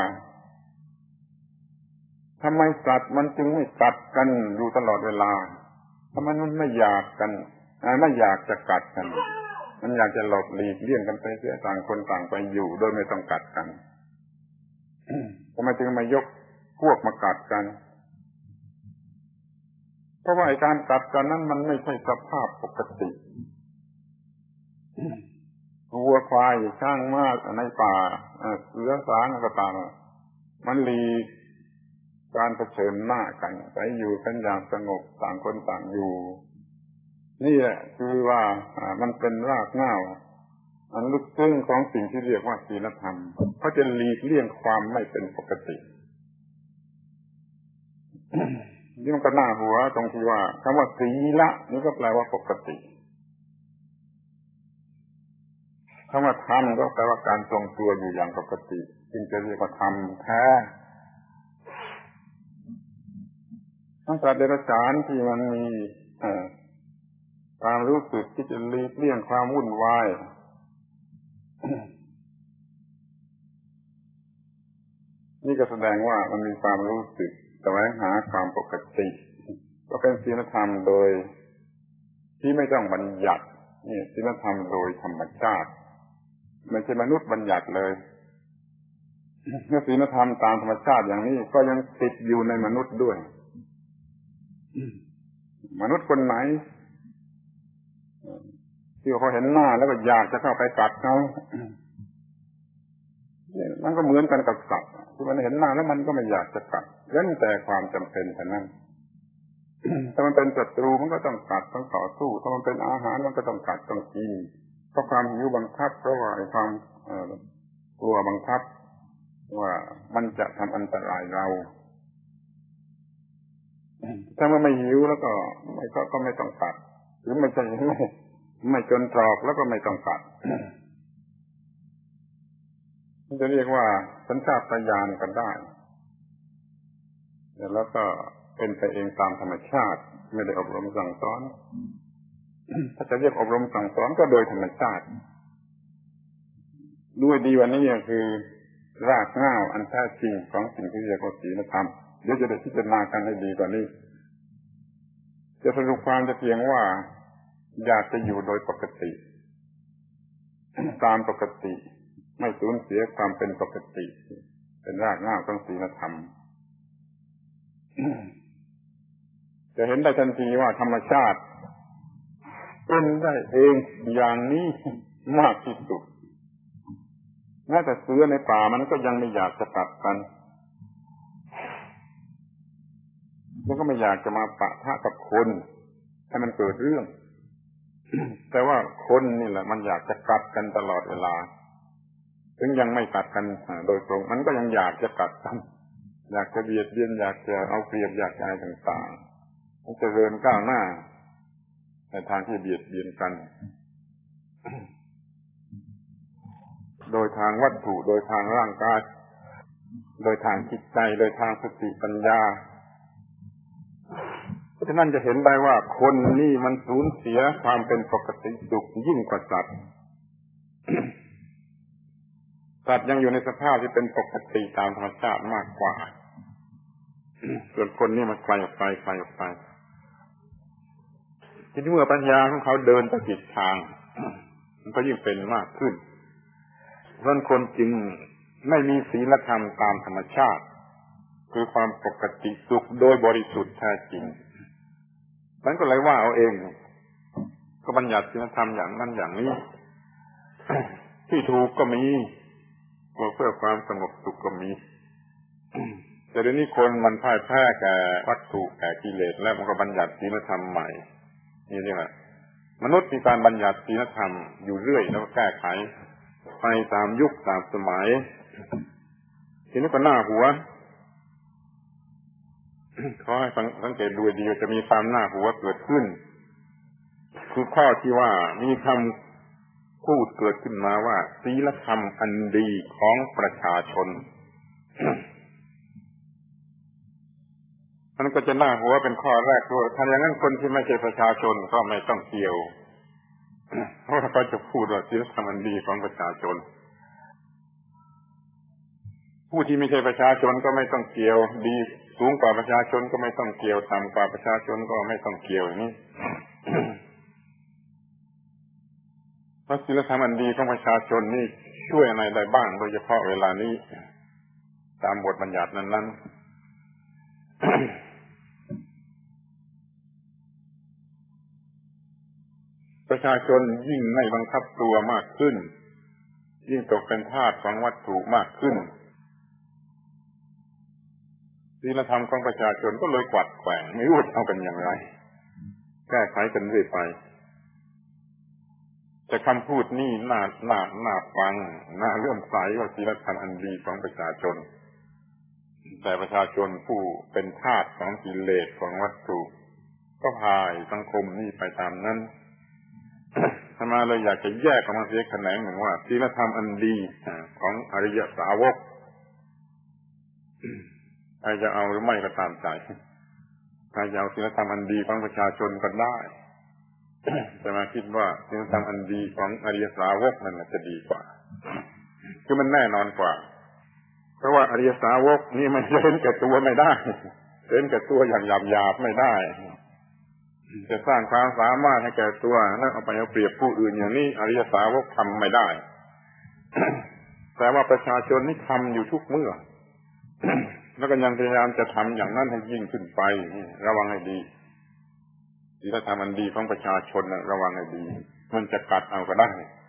ทำไมสัตว์มันจึงไม่กัดกันอยู่ตลอดเวลาทำไมมันไม่อยากกันไม่อยากจะกัดกันมันอยากจะหลบหลีกเลี่ยงกันไปเสียต่างคนต่างไปอยู่โดยไม่ต้องกัดกันทำไมจึงมายกพวกมากัดกันเพราะว่าการกัดกันนั้นมันไม่ใช่สภาพปกติวัวควายช้างม้าในป่าเสือสางก็ตามมันหลีกการเผชิญหน้ากันไปอยู่กันอย่างสงบต่างคนต่างอยู่นี่แหละคือว่ามันเป็นรากเหง้าอันลึกซึ้งของสิ่งที่เรียกว่าศีลธรรมเขาจะหลีกเลี่ยงความไม่เป็นปกติ นี่มันก็น่าหัวตรงที่ว่าคำว่าศีละนี่ก็แปลว่าปกติคำว่าธรรมก็แปลว่าการทรงตัวอยู่อย่างปกติจึงจะเรียกว่าธรรมแท้ทั้งสัตว์เดรัจฉานที่มันมีความรู้สึกที่จะหลีกเลี่ยงความวุ่นวายนี่ก็แสดงว่ามันมีความรู้สึกแสวงหาความปกติก็เป็นศีลธรรมโดยที่ไม่ต้องบัญญัตินี่ศีลธรรมโดยธรรมชาติไม่ใช่มนุษย์บัญญัติเลยเมื่อศีลธรรมตามธรรมชาติอย่างนี้ก็ยังติดอยู่ในมนุษย์ด้วยมนุษย์คนไหนที่เขาเห็นหน้าแล้วก็อยากจะเข้าไปกัดเขามันก็เหมือนกันกับสัตว์ที่มันเห็นหน้าแล้วมันก็ไม่อยากจะกัดเว้นแต่ความจำเป็นเท่านั้นถ้ามันเป็นศัตรูมันก็ต้องกัดต้องต่อสู้ถ้ามันเป็นอาหารมันก็ต้องกัดต้องกินเพราะความหิวบังคับเพราะว่าไอ้ความกลัวบังคับว่ามันจะทำอันตรายเราถ้ามันไม่หิวแล้วก็ไม่ก็ก็ไม่ต้องกัดหรือไม่ใช่ไม่ไม่จนตรอกแล้วก็ไม่ต้องกัดมันจะเรียกว่าสัญชาตญาณกันได้แล้วก็เป็นไปเองตามธรรมชาติไม่ได้อบรมสั่งสอนถ้าจะเรียกอบรมสั่งสอนก็โดยธรรมชาติด้วยดีวันนี้คือรากเหง้าอันแท้จริงของสิ่งที่เรียกว่าศีลธรรมเดี๋ยวจะได้พิจารณากันให้ดีกว่านี้จะสรุปความจะเพียงว่าอยากจะอยู่โดยปกติตามปกติไม่สูญเสียความเป็นปกติเป็นรากเหง้าของศีลธรรมจะเห็นได้ทันทีว่าธรรมชาติเป็นได้เองอย่างนี้มากที่สุดแม้แต่เสือในป่ามันก็ยังไม่อยากจะกัดกันแล้วก็ไม่อยากจะมาปะทะกับคนให้มันเกิดเรื่องแต่ว่าคนนี่แหละมันอยากจะกัดกันตลอดเวลาถึงยังไม่กัดกันโดยตรงมันก็ยังอยากจะกัดกันอยากจะเบียดเบียนอยากจะเอาเปรียบอยากจะอะไรต่างๆมันจะเดินก้าวหน้าในทางที่เบียดเบียนกันโดยทางวัตถุโดยทางร่างกายโดยทางจิตใจโดยทางสติปัญญาเพราะฉะนั้นจะเห็นได้ว่าคนนี่มันสูญเสียความเป็นปกติสุขยิ่งกว่าสัตว์ สัตว์ยังอยู่ในสภาพที่เป็นปกติตามธรรมชาติมากกว่า ส่วนคนนี่มันไกลออกไปไกลออกไปทีนี้เมื่อปัญญาของเขาเดินไปผิดทาง มันก็ยิ่งเป็นมากขึ้นเพราะคนจึงไม่มีศีลธรรมตามธรรมชาติคือความปกติสุขโดยบริสุทธิ์แท้จริงมันก็เลยว่าเอาเองก็บัญญัติศีลธรรมอย่างนั้นอย่างนี้ ที่ถูกก็มีเพื่อความสงบสุขก็มี แต่เดี๋ยวนี้คนมันพ่ายแพ้แก่วัตถุแก่กิเลสแล้วมันก็บัญญัติศีลธรรมใหม่นี่เรียกว่ามนุษย์มีการบัญญัติศีลธรรมอยู่เรื่อยแล้วก็แก้ไขไปตามยุคตามสมัยทีนี้ก็หน้าหัวขอให้สังเกตดูดีจะมีความหน้าหัวเกิดขึ้นคือข้อที่ว่ามีคำพูดเกิดขึ้นมาว่าศีลธรรมอันดีของประชาชน มันก็จะหน้าหัวเป็นข้อแรกด้วยถ้าอย่างนั้นคนที่ไม่ใช่ประชาชนก็ไม่ต้องเกี่ยวเพราะเขาจะพูดว่าศีลธรรมอันดีของประชาชนผู้ที่ไม่ใช่ประชาชนก็ไม่ต้องเกี่ยวดีสูงกว่าประชาชนก็ไม่ต้องเกี่ยวต่ำกว่าประชาชนก็ไม่ต้องเกี่ยวนี่ เพราะศีลธรรมอันดีของประชาชนนี่ช่วยอะไรได้บ้างโดยเฉพาะเวลานี้ตามบทบัญญัตินั้นๆ ประชาชนยิ่งไม่บังคับตัวมากขึ้นยิ่งตกเป็นทาสของวัตถุมากขึ้นศีลธรรมของประชาชนก็เลยกวัดแกว่งไม่รู้จะเอากันอย่างไรแก้ไขกันเรื่อยไปแต่คำพูดนี่น่าน่าน่าฟังน่าเลื่อมใสว่าศีลธรรมอันดีของประชาชนแต่ประชาชนผู้เป็นทาสของกิเลสของวัตถุก็พายสังคมนี่ไปตามนั้นทำมาเลยอยากจะแยกออกมาเสียแขนงหนึ่งว่าศีลธรรมอันดีของอริยสาวกใครจะเอาหรือไม่ก็ตามใจใครจะเอาศีลธรรมอันดีของประชาชนก็ได้ แต่มาคิดว่าศีลธรรมอันดีของอริยสาวกนั่นจะดีกว่าคือมันแน่นอนกว่าเพราะว่าอริยสาวกนี่มันเห็นแก่ตัวไม่ได้เห็นแก่ตัวอย่างหยาบๆไม่ได้จะสร้างความสามารถให้แก่ตัวแล้วเอาไปเอาเปรียบผู้อื่นอย่างนี้อริยสาวกทำไม่ได้ แต่ว่าประชาชนนี่ทำอยู่ทุกเมื่อ แล้วก็ยังพยายามจะทำอย่างนั้นให้ยิ่งขึ้นไประวังให้ดีศีลธรรมอันดีของประชาชนระวังให้ดีมันจะกัดเอาก็ได้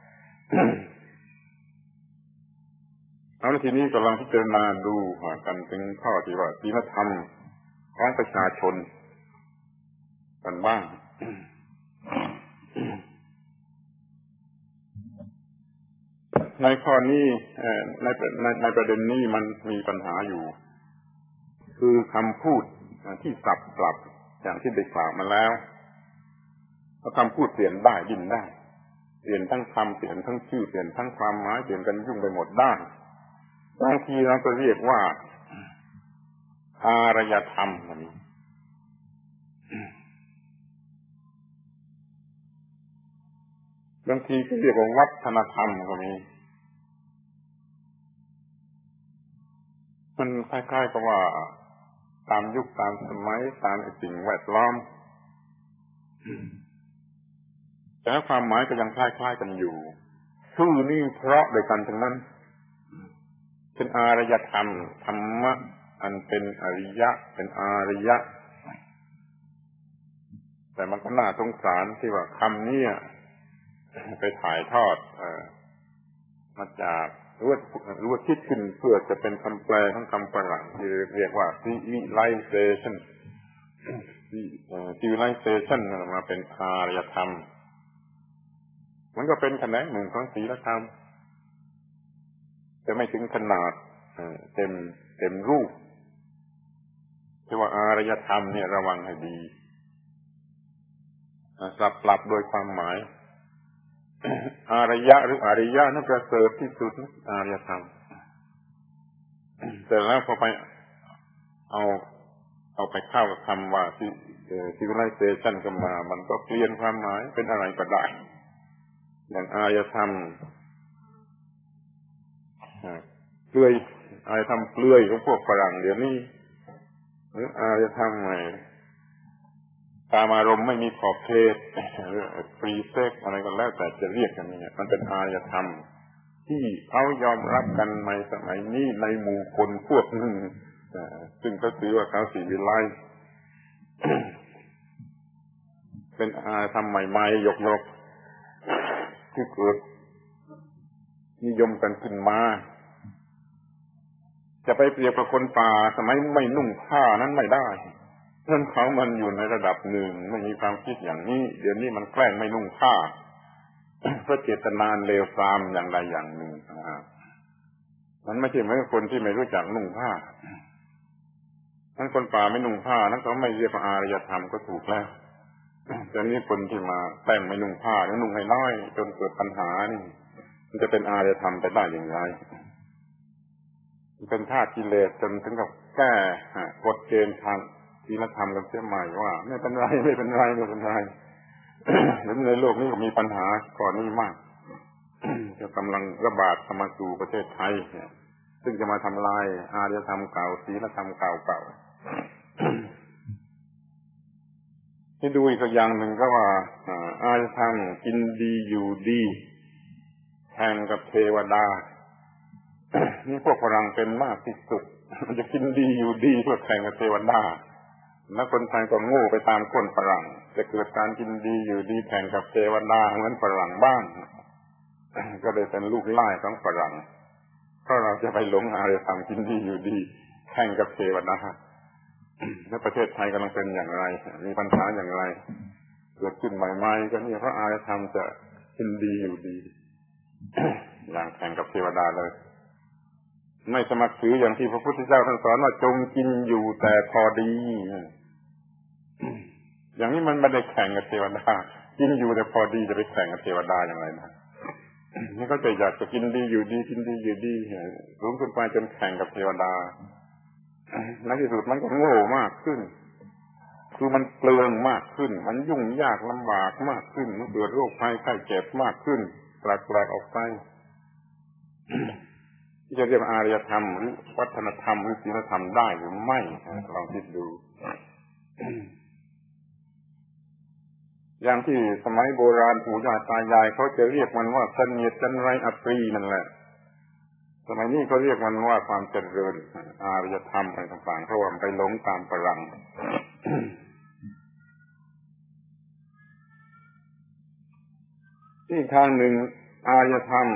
เอาทีนี้ก็ลองพิจารณาดูกันถึงข้อที่ว่าศีลธรรมของประชาชนกันบ้าง ในข้อนี้ในในในประเด็นนี้มันมีปัญหาอยู่คือคำพูดที่สับกลับอย่างที่ได้กล่าวมาแล้วคำพูดเปลี่ยนได้ดิ้นได้เปลี่ยนทั้งคำเปลี่ยนทั้งชื่อเปลี่ยนทั้งความหมายเปลี่ยนกันยุ่งไปหมดได้บางทีเราก็เรียกว่าอารยธรรมมันบางทีก็เรียกว่าวัฒนธรรมก็มีมันคล้ายๆกับว่าตามยุคตามสมัยตามสิ่งแวดล้อมแต่ความหมายก็ยังคล้ายๆกันอยู่ชื่อนี่เพราะโดยกันทั้งนั้นเป็นอารยธรรมธรรมะอันเป็นอริยะเป็นอารยะแต่มันก็น่าสงสารที่ว่าคำนี้ไปถ่ายทอดเอ่อมาจากรู้ว่ารู้ว่าคิดขึ้นเพื่อจะเป็นคำแปลของคำฝรั่งที่เรียกว่า civilization civilization มาเป็นอารยธรรมมันก็เป็นแขนงหนึ่งของศีลธรรมแต่ไม่ถึงขนาดเต็มเต็มรูปที่ว่าอารยธรรมเนี่ยระวังให้ดีสลับปรับโดยความหมายอารยะหรืออริยะนั่นประเสริฐที่สุดอารยธรรมแต่แล้วพอไปเอาเอาไปเข้ากับคำว่าที่ civilization ก็มามันก็เปลี่ยนความหมายเป็นอะไรก็ได้อย่างอารยธรรมเปลือยอารยธรรมเปลือยของพวกฝรั่งเดี๋ยวนี้หรืออารยธรรมใหม่ตามอารมณ์ไม่มีขอบเขตหรือฟรีเซ็กอะไรก็แล้วแต่จะเรียกกันนี่มันเป็นอารยธรรมที่เขายอมรับกันในสมัยนี้ในหมู่คนพวกหนึ่งซึ่งเขาถือว่าเขาสีวิไลเป็นอารยธรรมใหม่ๆยกๆที่เกิดนิยมกันขึ้นมาจะไปเปรียบกับคนป่าสมัยไม่นุ่งผ้านั้นไม่ได้เรื่องเขามันอยู่ในระดับหนึ่งไม่มีความคิดอย่างนี้เดี๋ยวนี้มันแกล้งไม่นุ่งผ้าเพราะเจตนาเลวทรามอย่างใดอย่างหนึ่งมันไม่ใช่เหมือนคนที่ไม่รู้จักนุ่งผ้าทั้งคนป่าไม่นุ่งผ้านั้นเขาไม่เรียกว่าอารยธรรมก็ถูกแล้วแต่นี่คนที่มาแกล้งไม่นุ่งผ้าแล้วนุ่งให้น้อยจนเกิดปัญหานี่มันจะเป็นอารยธรรมไปได้อย่างไรเป็นธาตุกิเลสจนถึงกับแก้กฎเกณฑ์ทางศีลธรรมกันเสียใหม่ว่าไม่เป็นไรไม่เป็นไรไม่เป็นไรหรือในโลกนี้ก็มีปัญหาก่อนนี้มากจะกำลังระบาดเข้ามาสู่ประเทศไทยซึ่งจะมาทำลายอารยธรรมเก่าศีลธรรมเก่าเก่าที่ดูอีกอย่างหนึ่งก็ว่าอารยธรรมกินดีอยู่ดีแข่งกับเทวดานี่พวกฝรั่งเป็นมากที่สุดมันจะกินดีอยู่ดีเพื่อแข่งกับเทวดาแล้วคนไทยก็โง่ไปตามคนฝรั่งจะเกิดการกินดีอยู่ดีแข่งกับเทวดาเหมือนฝรั่งบ้างก็เลยเป็นลูกไล่ของฝรั่งเพราะเราจะไปหลงอารยธรรมกินดีอยู่ดีแข่งกับเทวดาแล้วประเทศไทยกำลังเป็นอย่างไรมีปัญหาอย่างไรเกิดขึ้นใหม่ๆก็นี่เพราะอารยธรรมจะกินดีอยู่ดีอย่างแข่งกับเทวดาเลยไม่สมัครถืออย่างที่พระพุทธเจ้าท่านสอนว่าจงกินอยู่แต่พอดีอย่างนี้มันไม่ได้แข่งกับเทวดากินอยู่แต่พอดีจะไปแข่งกับเทวดาอย่างไรนะนี่ก็จะอยากจะกินดีอยู่ดีกินดีอยู่ดีสูงขึ้นไปจนแข่งกับเทวดาในที่สุดมันก็โง่มากขึ้นคือมันเปลืองมากขึ้นมันยุ่งยากลำบากมากขึ้นมันเกิดโรคภัยไข้เจ็บมากขึ้นแปลกๆออกไปที่จะเรียกอารยธรรมหรือวัฒนธรรมหรือศีลธรรมได้หรือไม่ลองคิดดูอย่างที่สมัยโบราณปู่ย่าตายายเขาจะเรียกมันว่าเสนียดจันไรอัปรีนั่นแหละสมัยนี้เขาเรียกมันว่าความเจริญอารยธรรมอะไรต่างๆเพราะว่าไปหลงตามฝรั่งอีกทางหนึ่งอารยธรรม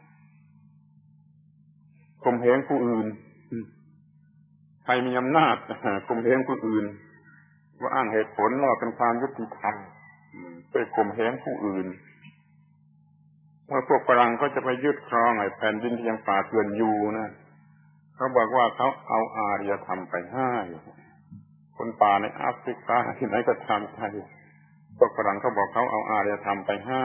ข่มเหงผู้อื่นใครมีอำนาจข่มเหงผู้อื่นว่าอ้างเหตุผลว่าเป็นความยุติธรรมไปข่มเหงผู้อื่นเมื่อพวกฝรั่งก็จะไปยึดครองไอ้แผ่นดินที่ยังป่าเถื่อนอยู่นะเขาบอกว่าเขาเอาอารยธรรมไปให้คนป่าในแอฟริกาที่ไหนก็ตามใจพวกฝรั่งเขาบอกเขาเอาอารยธรรมไปให้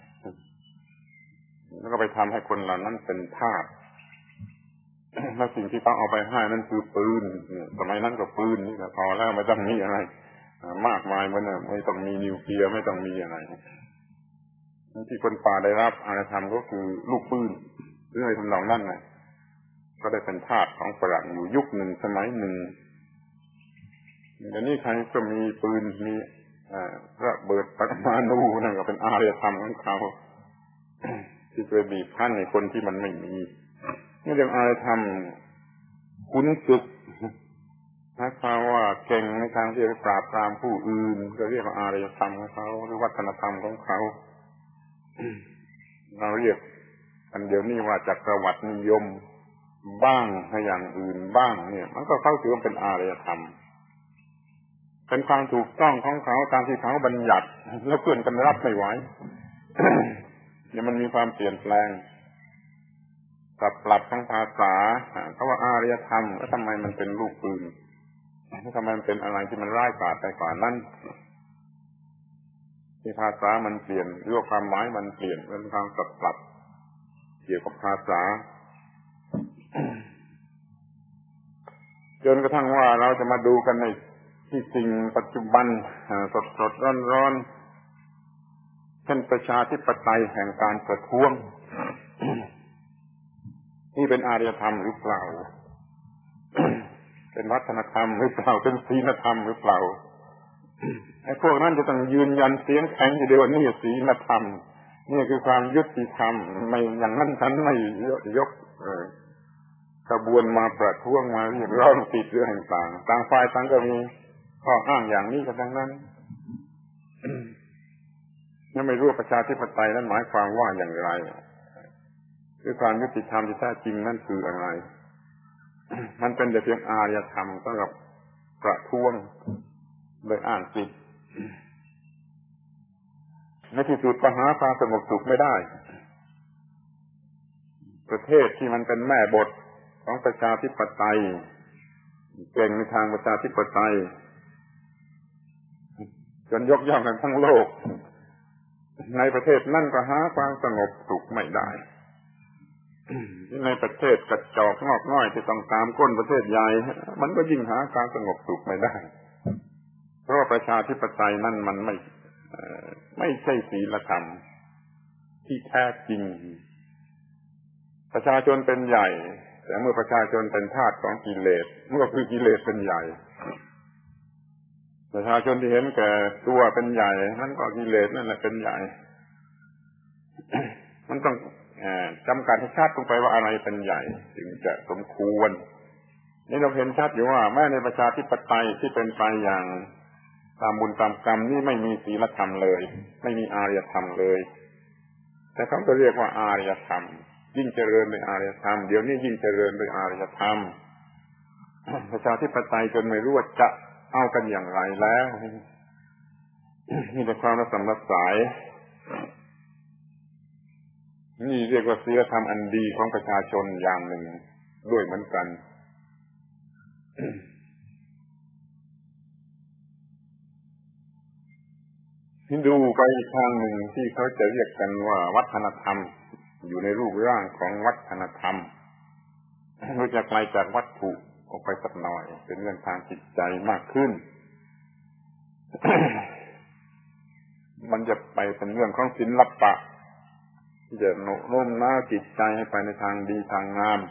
แล้วก็ไปทำให้คนเหล่านั้นเป็นทาสแล้วสิ่งที่เขาเอาไปให้นั่นคือปืนสมัยนั้นก็ปืนนี่แหละพอแล้วไม่ต้องมีอะไรมากมายมันไม่ต้องมีนิวเคลียร์ไม่ต้องมีอะไรที่คนป่าได้รับอารยธรรมก็คือลูกปืนหรืออะไรทำนองนั้นไงก็ได้เป็นทาสของฝรั่งอยู่ยุคหนึ่งสมัยหนึ่งเดี๋ยวนี้ใครก็มีปืนมีระเบิดปรมาณูนั่นก็เป็นอารยธรรมของเขาที่ไปบีบคั้นในคนที่มันไม่มีนี่เรื่องอารยธรรมขุนศึกถ้าเขาว่าเก่งในทางที่จะปราบปรามผู้อื่นก็เรียกว่าอารยธรรมของเขาหรือวัฒนธรรมของเขาเราเรียกอันเดียวนี้ว่าจักรวรรดินิยมบ้างให้อย่างอื่นบ้างเนี่ยมันก็เข้าถือว่าเป็นอารยธรรมเป็นความถูกต้องของเขาตามที่เขาบัญญัติแล้วเพื่อนกันรับไม่ไหวเนี่ยมันมีความเปลี่ยนแปลงปรับปรับทั้งภาษาเพราะว่าอารยธรรมแล้วทำไมมันเป็นลูกปืนทำไมมันเป็นอะไรที่มันร้ายกาจไปกว่านั้นที่ภาษามันเปลี่ยนหรือว่าความหมายมันเปลี่ยนเป็นทางปรับปรับเกี่ยวกับภาษาจนกระทั่งว่าเราจะมาดูกันในที่สิ่งปัจจุบันสดสดร้อนร้อนเช่นประชาธิปไตยแห่งการประท้วงนี่เป็นอารยธรรมหรือเปล่าเป็นวัฒนธรรมหรือเปล่าเป็นศีลธรรมหรือเปล่าไอ้พวกนั้นจะต้องยืนยันเสียงแข็งอยู่เดียวว่านี่ศีลธรรมนี่คือความยุติธรรมไม่อย่างนั้นฉันไม่ยกกระบวนมาประท้วงมาเรียกร้องติดเรื่องต่างๆต่างฝ่ายต่างก็มีข้ออ้างอย่างนี้กันทั้งนั้นยังไม่รู้ประชาธิปไตยนั้นหมายความว่าอย่างไรคือความยุติธรรมที่แท้จริงนั่นคืออะไรมันเป็นแต่เพียงอารยธรรมสำหรับประท้วงโดยอ้างสิทธิ์ในที่สุดก็หาความสงบสุขไม่ได้ประเทศที่มันเป็นแม่บทของประชาธิปไตยเก่งในทางประชาธิปไตยจนยกย่องกันทั้งโลกในประเทศนั่นก็หาความสงบสุขไม่ได้ในประเทศกระจอกงอกง่อยที่ต้องตามก้นประเทศใหญ่มันก็ยิ่งหาความสงบสุขไม่ได้เพราะประชาธิปไตยนั่นมันไม่ไม่ใช่ศีลธรรมที่แท้จริงประชาชนเป็นใหญ่แต่เมื่อประชาชนเป็นทาสของกิเลสเมื่อคือกิเลสเป็นใหญ่ประชาชนที่เห็นแก่ตัวเป็นใหญ่นั่นก็กิเลสนั่นแหละเป็นใหญ่มันต้องจำกัดให้ชัดลงไปว่าอะไรเป็นใหญ่จึงจะสมควรนี่เราเห็นชัดอยู่ว่าแม้ในประชาธิปไตยที่เป็นไปอย่างตามบุญตามกรรมนี่ไม่มีศีลธรรมเลยไม่มีอารยธรรมเลยแต่เขาก็เรียกว่าอารยธรรมยิ่งเจริญโดยอารยธรรมเดี๋ยวนี้ยิ่งเจริญโดยอารยธรรมประชาธิปไตยจนไม่รู้ว่าจะเอากันอย่างไรแล้วมีแต่ความระสำระสายนี่เรียกว่าศีลธรรมอันดีของประชาชนอย่างหนึ่งด้วยเหมือนกันที่ดูไปอีกทางหนึ่งที่เขาจะเรียกกันว่าวัฒนธรรมอยู่ในรูปร่างของวัฒนธรรมรู้จักไกลจากวัตถุออกไปสักหน่อยเป็นเรื่องทางจิตใจมากขึ้น มันจะไปเป็นเรื่องของศิลปะที่จะโน้มน้าวจิตใจให้ไปในทางดีทางงาม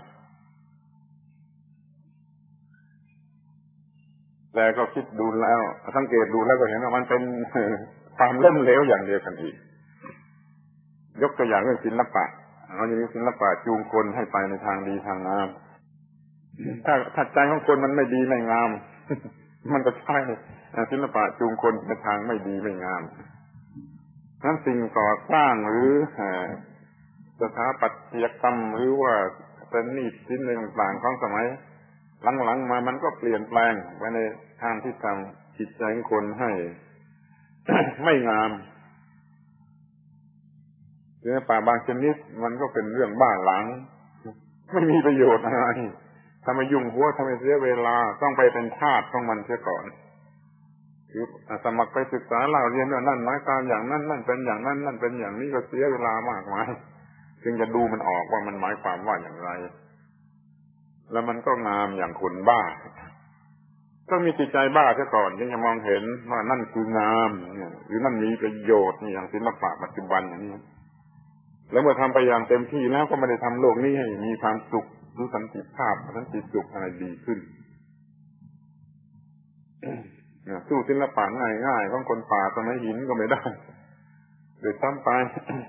แต่ก็คิดดูแล้วสังเกตดูแล้วก็เห็นว่ามันเป็นความล้มเหลวอย่างเดียวกันอีกยกตัวอย่างเรื่องศิลปะเราจะมีศิลปะจูงคนให้ไปในทางดีทางงามถ้าถ้าใจของคนมันไม่ดีไม่งามมันก็ใช่ศิลปะจูงคนในทางไม่ดีไม่งามทั้งสิ่งก่อสร้างหรือสถาปัตยกรรมหรือว่าเป็นนิสิตต่างๆของสมัยหลังๆมามันก็เปลี่ยนแปลงไปในทางที่ทำจิตใจของคนให้ ไม่งามศิลปะบางชนิดมันก็เป็นเรื่องบ้าหลังไม่มีประโยชน์อะไรทำไมยุ่งหัวทำไมเสียเวลาต้องไปเป็นทาสของมันเสียก่อนคือสมัครไปศึกษาเล่าเรียนว่านั่นหมายความอย่างนั้นนั่นเป็นอย่างนั้นนั่นเป็นอย่างนี้ก็เสียเวลามากมายจึงจะดูมันออกว่ามันหมายความว่าอย่างไรแล้วมันก็งามอย่างคนบ้าต้องมีจิตใจบ้าเสียก่อนจึงจะมองเห็นว่านั่นคืองามเนี่ยหรือนั่นมีประโยชน์นี่อย่างศิลปะปัจจุบันอย่างนี้แล้วเมื่อทำไปอย่างเต็มที่แล้วก็ไม่ได้ทำโลกนี้ให้มีความสุขหรือสันติภาพสันติสุขอะไรดีขึ้นสู้ศิลปะง่ายๆของคนป่าสมัยหินก็ไม่ได้โดยซ้ำไป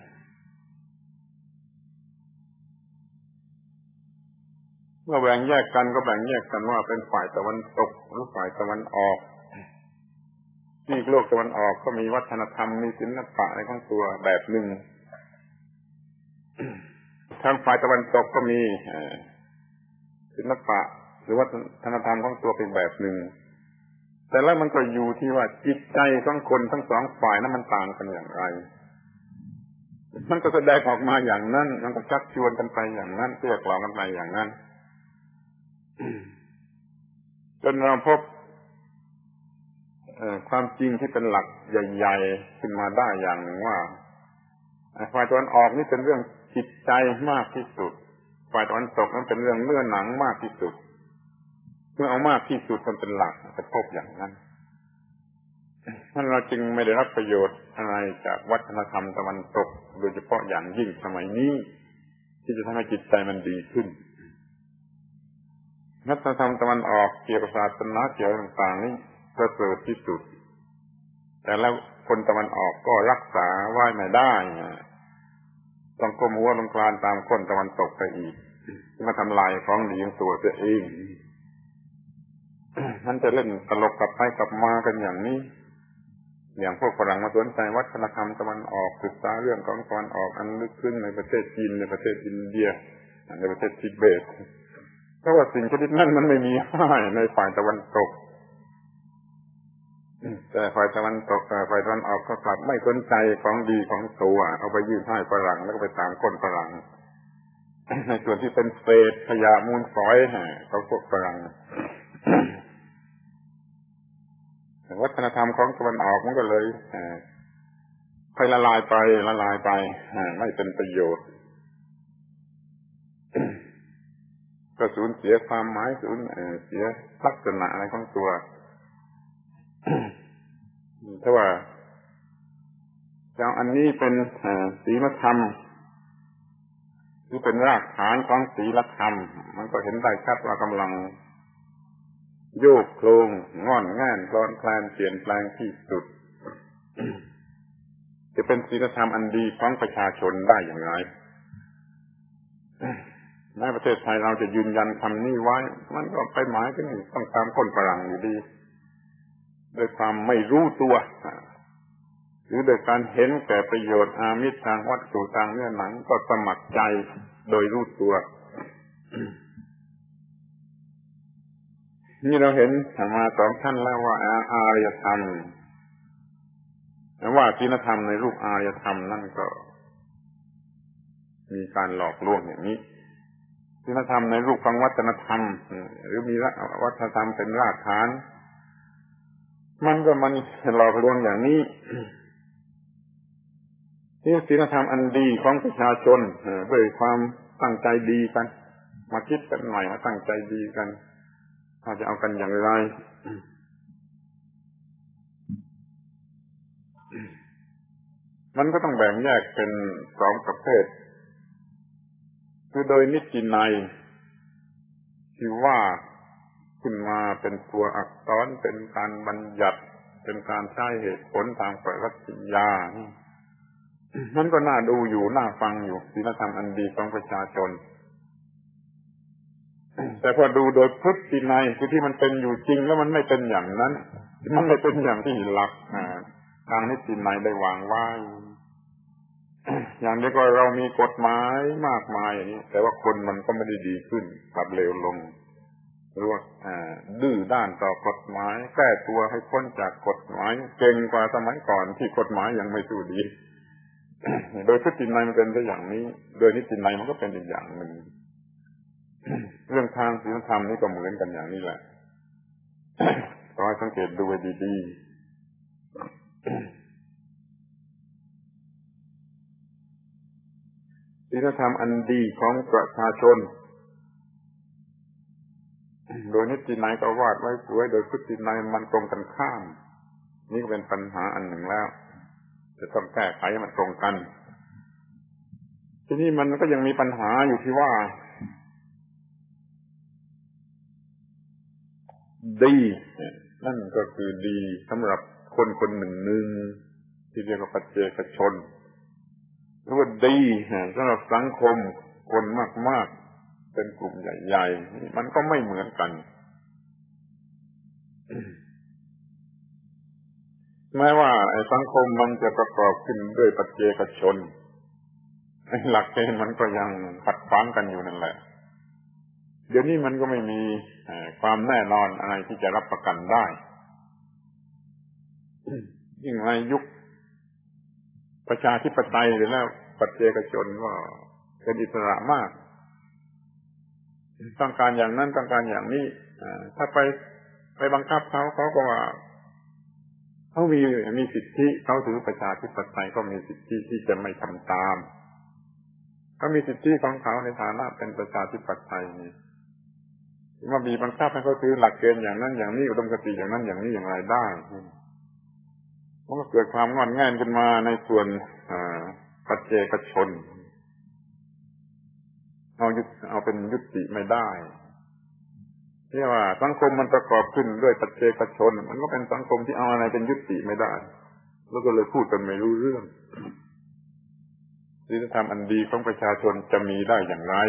เมื่อแบ่งแยกกันก็แบ่งแยกกันว่าเป็นฝ่ายตะวันตกหรือฝ่ายตะวันออกที่โลกตะวันออกก็มีวัฒนธรรมมีศิลปะในของตัวแบบหนึ่งทางฝ่ายตะวันตกก็มีศิลปะหรือวัฒนธรรมของตัวเป็นแบบหนึ่งแต่แล้วมันก็อยู่ที่ว่าจิตใจของคนทั้งสองฝ่ายนั้นมันต่างกันอย่างไรมันก็แสดงออกมาอย่างนั้นมันก็ชักชวนกันไปอย่างนั้นเกลี้ยกล่อมกันไปอย่างนั้นจนเราพบความจริงที่เป็นหลักใหญ่ๆขึ้นมาได้อย่างหนึ่งว่าฝ่ายตะวันออกนี่เป็นเรื่องจิตใจมากที่สุดฝ่ายตะวันตกนั้นเป็นเรื่องเนื้อหนังมากที่สุดเมื่อเอามากที่สุดมันเป็นหลักจะพบอย่างนั้นนั่นเราจึงไม่ได้รับประโยชน์อะไรจากวัฒนธรรมตะวันตกโดยเฉพาะอย่างยิ่งสมัยนี้ที่จะทำให้จิตใจมันดีขึ้นวัฒนธรรมตะวันออกเกี่ยวกับศาสนาเกี่ยวกับต่างๆนี่ประเสริฐที่สุดแต่แล้วคนตะวันออกก็รักษาไว้ไม่ได้ต้องก้มหัวลงกลานตามคนตะวันตกไปอีกมาทำลายของดีของตัวเองมันจะเล่นตลกกลับไปกลับมากันอย่างนี้อย่างพวกฝรั่งมาสนใจวัฒนธรรมตะวันออกศึกษาเรื่องของตะวันออกอันลึกซึ้งในประเทศจีนในประเทศอินเดียในประเทศทิเบตเพราะว่าสิ่งชนิดนั้นมันไม่มีให้ในฝ่ายตะวันตกแต่ฝ่ายตะวันตกฝ่ายตะวันออกก็กลับไม่สนใจของดีของตัวเอาไปยื่นให้ฝรั่งแล้วก็ไปตามคนฝรั่งในส่วนที่เป็นเศษขยะมูลฝอยของพวกฝรั่งวัฒนธรรมของตะวันออกมันก็เลยค่อยละลายไปละลายไปไม่เป็นประโยชน์ก็สูญเสียความหมายสูญเสียลักษณะอะไรของตัวถ้าว่าเจ้าอันนี้เป็นศีลธรรมหรือเป็นรากฐานของศีลธรรมมันก็เห็นได้ชัดว่ากำลังโยกโคลงงอนแง่นคลอนแคลนเปลี่ยนแปลงที่สุดจะเป็นศีลธรรมอันดีของประชาชนได้อย่างไรในประเทศไทยเราจะยืนยันคำนี้ไว้มันก็ไปหมายถึงต้องตามคนฝรั่งอยู่ดีโดยความไม่รู้ตัวหรือโดยการเห็นแก่ประโยชน์อามิสทางวัตถุทางเนื้อหนังก็สมัครใจโดยรู้ตัวนี่เราเห็นมาสองท่านแล้วว่าอารยธรรมว่าศีลธรรมในรูปอารยธรรมนั่นก็มีการหลอกลวงอย่างนี้ศีลธรรมในรูปของวัฒนธรรมหรือมีวัฒนธรรมเป็นรากฐานมันก็มันหลอกลวงอย่างนี้ที่ศีลธรรมอันดีของประชาชนด้วยความตั้งใจดีกันมาคิดกันหน่อยมาตั้งใจดีกันเราจะเอากันอย่างไรมันก็ต้องแบ่งแยกเป็นสองประเภทคือโดยนิตินัยที่ว่าขึ้นมาเป็นตัวอักษรเป็นการบัญญัติเป็นการใช้เหตุผลทางปรัชญามันก็น่าดูอยู่น่าฟังอยู่ศีลธรรมอันดีของประชาชนแต่พอดูโดยพฤตินัยคือที่มันเป็นอยู่จริงแล้วมันไม่เป็นอย่างนั้นมันไม่เป็นอย่างที่หลักทางนิตินัยได้วางไว้อย่างนี้ก็เรามีกฎหมายมากมายอย่างนี้แต่ว่าคนมันก็ไม่ได้ดีขึ้นกลับเลวลงหรือว่าดื้อด้านต่อกฎหมายแก้ตัวให้พ้นจากกฎหมายเก่งกว่าสมัยก่อนที่กฎหมายยังไม่สู้ดีโดยพฤตินัยมันเป็นได้อย่างนี้โดยนิตินัยมันก็เป็นอีกอย่างหนึ่งเรื่องทางศีลธรรมนี่ก็เหมือนกันอย่างนี้แหละขอให้สังเกตดูให้ดีๆศีลธรรมอันดีของประชาชนโดยนิตินัยก็วาดไว้สวยโดยพฤตินัยมันตรงกันข้ามนี่ก็เป็นปัญหาอันหนึ่งแล้วจะต้องแก้ไขให้มันตรงกันทีนี้มันก็ยังมีปัญหาอยู่ที่ว่าดีนั่นก็คือดีสำหรับคนคนหนึ่งหนึ่งที่เรียกว่าปัจเจกชนหรือว่าดีสำหรับสังคมคนมากๆเป็นกลุ่มใหญ่ๆมันก็ไม่เหมือนกันแม้ว่าไอ้สังคมมันจะประกอบขึ้นด้วยปัจเจกชนไอ้หลักเกณฑ์มันก็ยังขัดขวางกันอยู่นั่นแหละเดี๋ยวนี้มันก็ไม่มีความแน่นอนอะไรที่จะรับประกันได้ยิ่งในยุคประชาธิปไตยหรือแล้วปัจเจกชนก็เป็นอิสระมากต้องการอย่างนั้นต้องการอย่างนี้ถ้าไปไปบังคับเขาเขาก็ว่าเขามีมีสิทธิเขาถือประชาธิปไตยก็มีสิทธิที่จะไม่ทำตามเขามีสิทธิของเขาในฐานะเป็นประชาธิปไตยนี่ว่ามีบังคับให้เขาถือหลักเกณฑ์อย่างนั้นอย่างนี้อุดมคติอย่างนั้นอย่างนี้อย่างไรได้มันก็เกิดความงอนแง่นขึ้นมาในส่วนปัจเจกชนเอายุเอาเป็นยุติไม่ได้ที่ว่าสังคมมันประกอบขึ้นด้วยปัจเจกชนมันก็เป็นสังคมที่เอาอะไรเป็นยุติไม่ได้แล้วก็เลยพูดกันไม่รู้เรื่องศีลธรรมอันดีของประชาชนจะมีได้อย่างไร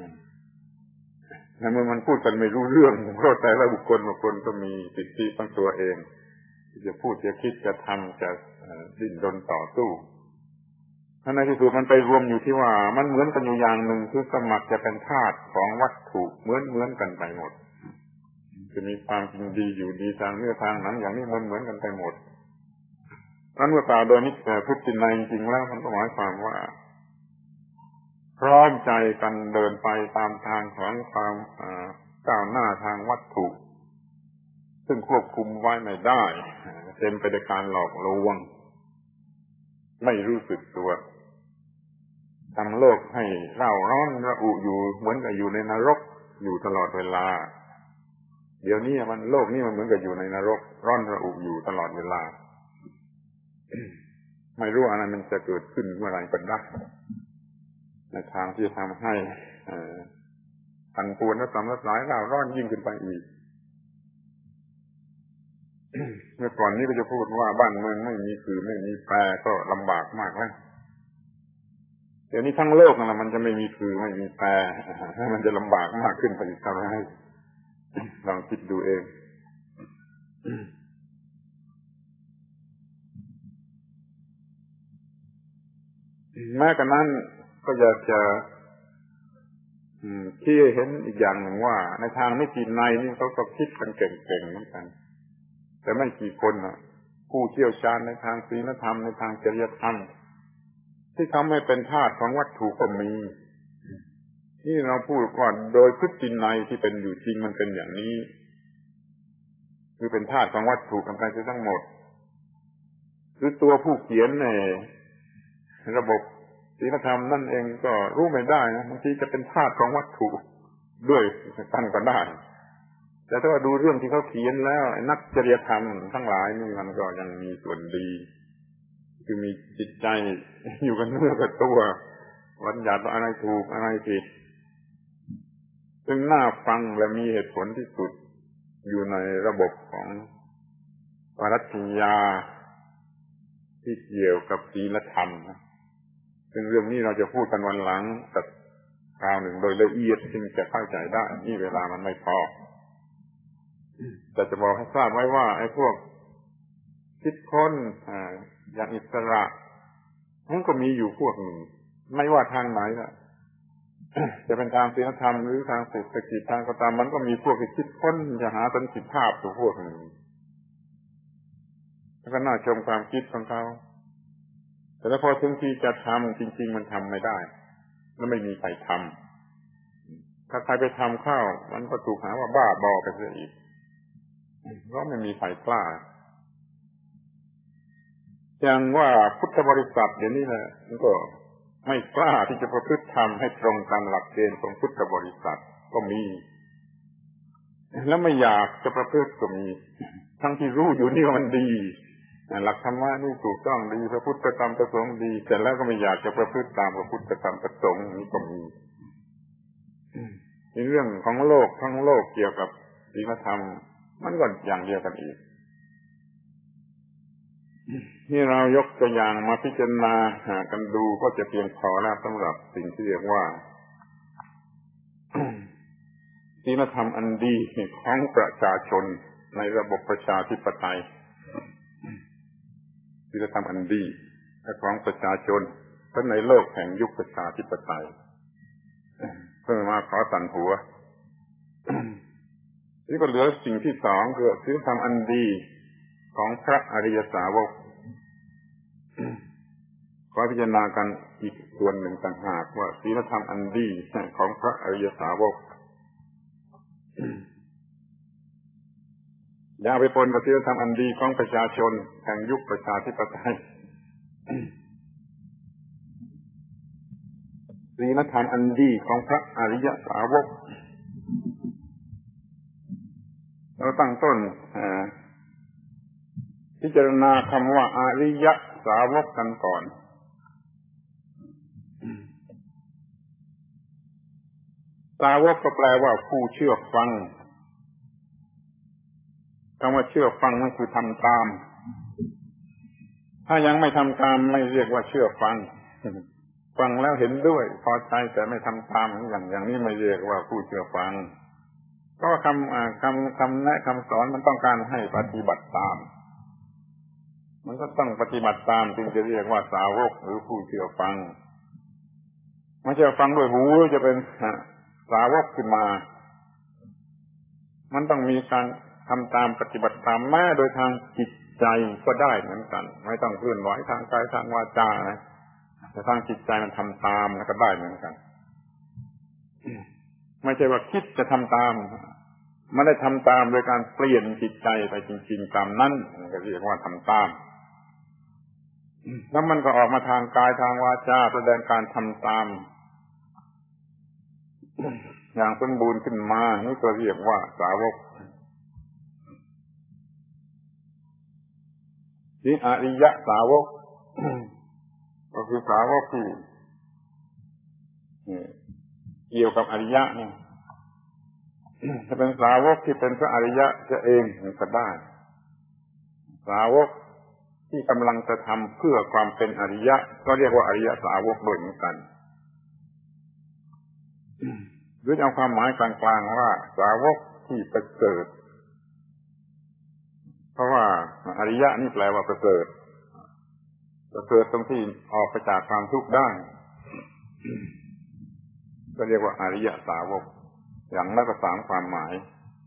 ในเมื่อมันพูดกันไม่รู้เรื่องเพราะแต่ละบุคคลบุคคลก็มีสิทธิของตัวเองที่จะพูดจะคิดจะทำจะดิ้นรนต่อสู้ในที่สุดมันไปรวมอยู่ที่ว่ามันเหมือนกันอยู่อย่างหนึ่งคือสมัครจะเป็นทาสของวัตถุเหมือนเหมือนกันไปหมดจะมีความจริงดีอยู่ดีทางเนื้อทางหนังอย่างนี้มันเหมือนกันไปหมดนั้นเมื่อกล่าวโดยนิสพฤตินัยจริงๆแล้วมันก็หมายความว่าพร้อมใจกันเดินไปตามทางของความก้าวหน้าทางวัตถุซึ่งควบคุมไว้ไม่ได้เต็มไปด้วยการหลอกลวงไม่รู้สึกตัวทำโลกให้เร่าร้อนระอุอยู่เหมือนกับอยู่ในนรกอยู่ตลอดเวลาเดี๋ยวนี้มันโลกนี้มันเหมือนกับอยู่ในนรกร้อนระอุอยู่ตลอดเวลา ไม่รู้อะไรมันจะเกิดขึ้นเมื่อไรก็ได้ในทางที่ทำให้ปั่นป่วนและสำลักหลายเร่าร้อนยิ่งขึ้นไปอีก เมื่อก่อนนี้ก็จะพูดว่าบ้านเมืองไม่มีคือไม่มีแปรก็ลำบากมากแล้วเดี๋ยวนี้ทั้งโลกนะมันจะไม่มีคือไม่มีแปรมันจะลำบากมากขึ้นไปอีกเท่าไหร่ลองคิดดูเองแม้กระนั้นก็อยากจะที่เห็นอีกอย่างหนึ่งว่าในทางนิตินัยนี่เขาก็คิดกันเก่งๆเหมือนกันแต่ไม่กี่คนน่ะผู้เชี่ยวชาญในทางศีลธรรมในทางจริยธรรมที่ทำให้เป็นทาสของวัตถุก็มีนี่เราพูดว่าโดยพฤตินัยที่เป็นอยู่จริงมันเป็นอย่างนี้คือเป็นทาสของวัตถุกันไปทั้งหมดหรือตัวผู้เขียนในระบบศีลธรรมนั่นเองก็รู้ไม่ได้นะบางทีจะเป็นทาสของวัตถุด้วยตั้งก็ได้แต่ถ้าว่าดูเรื่องที่เขาเขียนแล้วนักจริยธรรมทั้งหลายนี่มันก็ยังมีส่วนดีคือมีจิตใจอยู่กันเนื้อกับตัวบัญญัติว่าอะไรถูกอะไรผิดซึ่งน่าฟังและมีเหตุผลที่สุดอยู่ในระบบของปรัชญาที่เกี่ยวกับศีลธรรมซึ่งเรื่องนี้เราจะพูดกันวันหลังสักคราวหนึ่งโดยละเอียดจึงจะเข้าใจได้นี่เวลามันไม่พอแต่จะบอกให้ทราบไว้ว่าไอ้พวกคิดค้นอ่าอย่างอิสระมันก็มีอยู่พวกหนึ่งไม่ว่าทางไหนล่ะ จะเป็นทางศีลธรรมหรือทางเศรษฐกิจทางก็ตามมันก็มีพวกที่คิดค้นจะหาสันติภาพตัวพวกหนึ่งแล้วก็น่าชมความคิดของเขาแต่ถ้าพอถึงที่จะทำจริงๆมันทำไม่ได้แล้วไม่มีใครทำถ้าใครไปทำเข้ามันก็ถูกหาว่าบ้าบอไปเสียอีกเพราะไม่มีใครกล้าอย่างว่าพุทธบริษัทเดี๋ยวนี้แหละมันก็ไม่กล้าที่จะประพฤติธรรมให้ตรงตามหลักเกณฑ์ของพุทธบริษัทก็มีแล้วไม่อยากจะประพฤติก็มีทั้งที่รู้อยู่นี่ว่ามันดีหลักธรรมะนี่ถูกต้องดีพระพุทธธรรมประสงค์ดีแต่แล้วก็ไม่อยากจะประพฤติตามพระพุทธธรรมประสงค์นี้ก็มีในเรื่องของโลกทั้งโลกเกี่ยวกับศีลธรรมมันก็อย่างเดียวกันอีกนี่เรายกตัวอย่างมาพิจารณาหากันดูก็จะเพียงพอแล้วสำหรับสิ่งที่เรียกว่า ศีลธรรมอันดีของประชาชนในระบบประชาธิปไตยศีลธรรมอันดีของประชาชนก็ในโลกแห่งยุคประชาธิปไตยเพิ่งมาขอสั่นหัว นี่ก็เหลือสิ่งที่สองคือศีลธรรมอันดีของพระอริยสาวกขอพิจารณากันอีกส่วนหนึ่งต่างหากว่าศีลธรรมอันดีของพระอริยสาวกอย่าไปปนกับศีลธรรมอันดีของประชาชนแห่งยุคประชาธิปไตยศีลธรรมอันดีของพระอริยสาวกเราตั้งต้นพิจารณาคำว่าอริยสาวกกันก่อนสาวกก็แปลว่าผู้เชื่อฟังคำว่าเชื่อฟังนั่นคือทำตามถ้ายังไม่ทำตามไม่เรียกว่าเชื่อฟังฟังแล้วเห็นด้วยพอใจแต่ไม่ทำตามอย่างอย่างนี้ไม่เรียกว่าผู้เชื่อฟังก็คำคำคำแนะคำสอนมันต้องการให้ปฏิบัติตามมันก็ต้องปฏิบัติตามจึงจะเรียกว่าสาวกหรือผู้เชื่อฟังไม่ใช่ฟังด้วยหูจะเป็นสาวกขึ้นมามันต้องมีการทำตามปฏิบัติตามแม้โดยทางจิตใจก็ได้เหมือนกันไม่ต้องเคลื่อนไหวทางกายทางวาจานะแต่ทางจิตใจมันทำตามแล้วก็ได้เหมือนกันไม่ใช่ว่าคิดจะทำตามไม่ได้ทำตามโดยการเปลี่ยนจิตใจไปจริงๆตามนั้นก็เรียกว่าทำตามแล้วมันก็ออกมาทางกายทางวาจาแสดงการทำตามอย่างสมบูรณ์ขึ้นมานี่ก็เรียกว่าสาวกนี่อริยสาวกก็คือสาวกที่เกี่ยวกับอริยะนี่ถ้าเป็นสาวกที่เป็นพระอริยะจะเองก็ได้สาวกที่กำลังจะทำเพื่อความเป็นอริยะก็เรียกว่าอริยสาวกด้วยเหมือนกันหรือเอาความหมายกลางๆว่าสาวกที่ประเสริฐเพราะว่าอริยะนี่แปลว่าประเสริฐประเสริฐตรงที่ออกไปจากความทุกข์ได้ก็เรียกว่าอริยสาวกอย่างนั้นก็สามความหมาย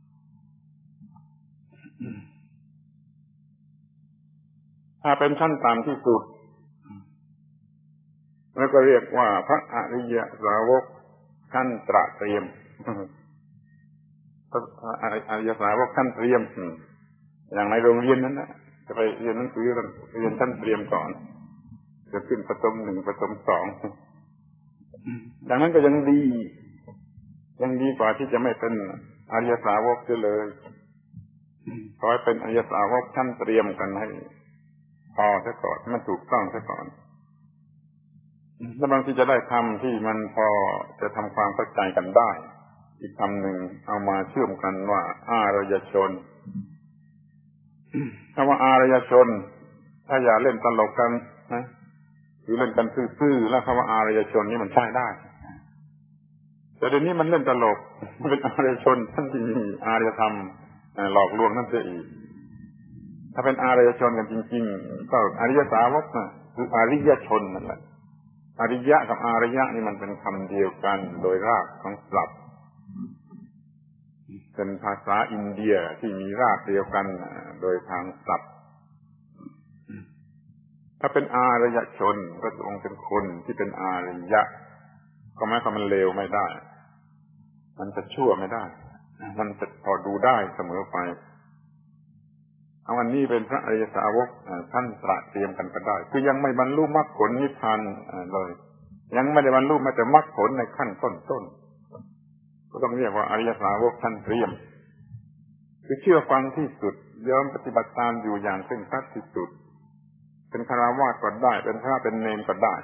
ถ้าเป็นขั้นต่ำที่สุดแล้วก็เรียกว่าพระอริยสาวกขั้นตระเตรียมพระอริยสาวกขั้นเตรียมอย่างในโรงเรียนนั้นนะจะไปเรียนหนังสือเรียนขั้นเตรียมก่อนจะขึ้นประถมหนึ่งประถมสองดังนั้นก็ยังดียังดีกว่าที่จะไม่เป็นอริยสาวกเลยขอให้เป็นอริยสาวกขั้นเตรียมกันให้พอซะก่อนมันถูกต้องซะก่อนแล้วบางทีจะได้คำที่มันพอจะทำความเข้าใจกันได้อีกคำหนึ่งเอามาเชื่อมกันว่าอารยชนคำว่าอารยชนถ้าอย่าเล่นตลกกันนะหรือเล่นกันซื่อๆแล้วคำว่าอารยชนนี่มันใช้ได้แต่เดี๋ยวนี้มันเล่นตลกมันเป็นอารยชนท่านที่มีอารยธรรมหลอกลวงนั่นเสียอีกถ้าเป็นอารยชนกันจริงๆก็อริยสาวกนะคืออริยชนนั่นแหละอริยะกับอารยะนี่มันเป็นคำเดียวกันโดยรากของศัพท์เป็นภาษาอินเดียที่มีรากเดียวกันโดยทางศัพท์ถ้าเป็นอารยชนก็ทรงเป็นคนที่เป็นอารยะก็หมายความมันเลวไม่ได้มันจะชั่วไม่ได้มันจะพอดูได้เสมอไปเอาอันนี้เป็นพระอริยสาวกท่านตระเตรียมกันก็ได้คือยังไม่บรรลุมรรคผลนิพพานเลยยังไม่ได้บรรลุแม้แต่มรรคผลในขั้นต้นๆก็ต้องเรียกว่าอริยสาวกท่านเตรียมคือเชื่อฟังที่สุดยอมปฏิบัติตามอยู่อย่างเคร่งครัดที่สุดเป็นฆราวาสก็ได้เป็นพระเป็นเณรก็ได้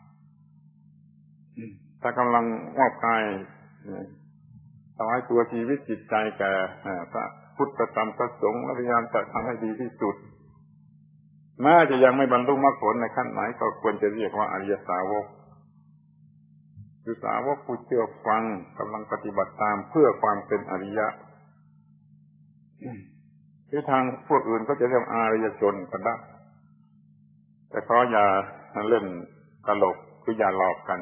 ถ้ากำลังมอบกายถวายตัวชีวิตจิตใจแก่พระพุทธธรรมพระสงฆ์และพยายามจะทำให้ดีที่สุดแม้จะยังไม่บรรลุมรรคผลในขั้นไหนก็ควรจะเรียกว่าอริยสาวกคือสาวกผู้เชื่อฟังกำลังปฏิบัติตามเพื่อความเป็นอริยะที่ทางพวกอื่นก็จะเรียกอริยชนกันได้แต่ขออย่าเล่นตลกคืออย่าหลอกกัน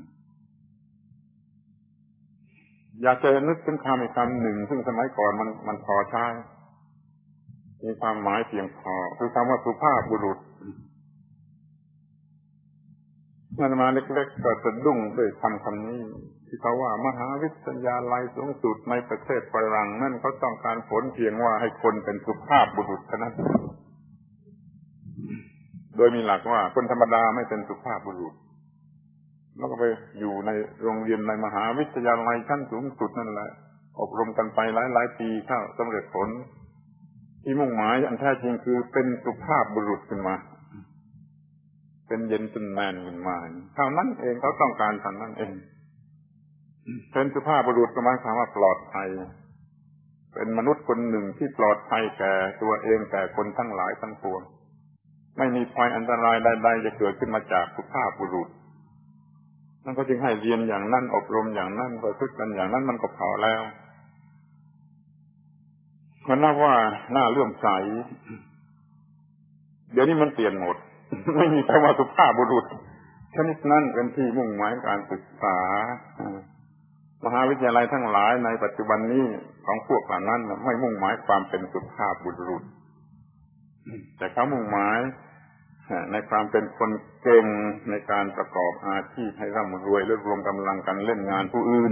อยากจะนึกถึงคำอีกคำหนึ่งซึ่งสมัยก่อนมันมันพอใช้มีความหมายเพียงพอคือคำว่าสุภาพบุรุษมันมาเล็กๆก็สะดุ้งด้วยคำคำนี้ที่เขาว่ามหาวิทยาลัยสูงสุดในประเทศฝรั่งนั่นเขาต้องการผลเพียงว่าให้คนเป็นสุภาพบุรุษเท่านั้นโดยมีหลักว่าคนธรรมดาไม่เป็นสุภาพบุรุษแล้วก็ไปอยู่ในโรงเรียนในมหาวิทยาลัยชั้นสูงสุดนั่นแหละอบรมกันไปหลายๆปีเข้าสำเร็จผลที่มุ่งหมายอันแท้จริงคือเป็นสุภาพบุรุษขึ้นมาเป็นเย็นเป็นแมนขึ้นมาเท่านั้นเองเขาต้องการเท่านั้นเองเป็นสุภาพบุรุษก็หมายความว่าปลอดภัยเป็นมนุษย์คนหนึ่งที่ปลอดภัยแก่ตัวเองแก่คนทั้งหลายทั้งปวงไม่มีภัยอันตรายใดๆจะเกิดขึ้นมาจากสุภาพบุรุษนั่นก็จึงให้เรียนอย่างนั้นอบรมอย่างนั้นประพฤติกันอย่างนั้นมันก็พอแล้วมันนับว่าน่าเลื่อมใสเดี๋ยวนี้มันเปลี่ยนหมดไม่มีคำว่าสุภาพบุรุษชนิดนั้นเป็นที่มุ่งหมายการศึกษามหาวิทยาลัยทั้งหลายในปัจจุบันนี้ของพวกเหล่านั้นไม่มุ่งหมายความเป็นสุภาพบุรุษแต่เขามุ่งหมายในความเป็นคนเก่งในการประกอบอาชีพให้ร่ำรวยและรวมกำลังกันเล่นงานผู้อื่น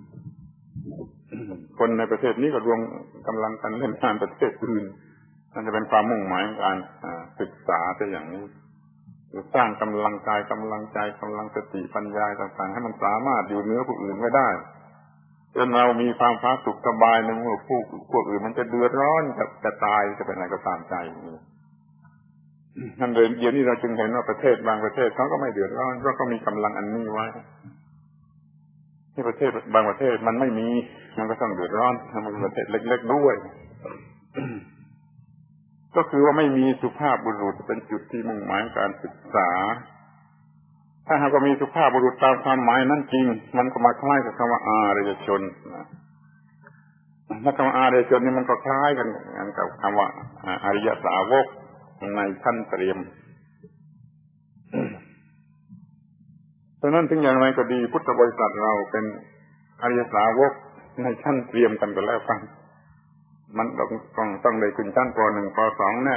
คนในประเทศนี้ก็รวมกำลังกันเล่นงานประเทศอื่นนั่นจะเป็นความมุ่งหมายของการศึกษาแต่อย่างนี้สร้างกำลังกายกำลังใจกำลังสติปัญญาต่างๆให้มันสามารถอยู่เหนือผู้อื่นไม่ได้จนเรามีความพาสุขสบายในเมื่อผู้พวกอื่นมันจะเดือดร้อนจะจะตายจะเป็นอะไรก็ตามใจนั่นเลยเดี๋ยวนี้เราจึงเห็นว่าประเทศบางประเทศเขาก็ไม่เดือดร้อนเพราะเขามีกำลังอันนี้ไว้ที่ประเทศบางประเทศมันไม่มีมันก็ต้องเดือดร้อนมันเป็นประเทศเล็กๆด้วยก็คือว่าไม่มีสุภาพบุรุษเป็นจุดที่มุ่งหมายการศึกษาถ้าหากว่ามีสุภาพบุรุษตามความหมายนั้นจริงมันก็มาคล้ายกับคำว่าอารยชนถ้าคำว่าอารยชนนี่มันก็คล้ายกันกับคำว่าอริยสาวกในขั้นเตรียมเพราะนั้นถึงอย่างไรก็ดีพุทธบริษัทเราเป็นอริยสาวกในชั้นเตรียมกันก็แล้วกันมันต้องต้องต้องได้ขึ้นชั้นป.หนึ่ง ป.สอง แน่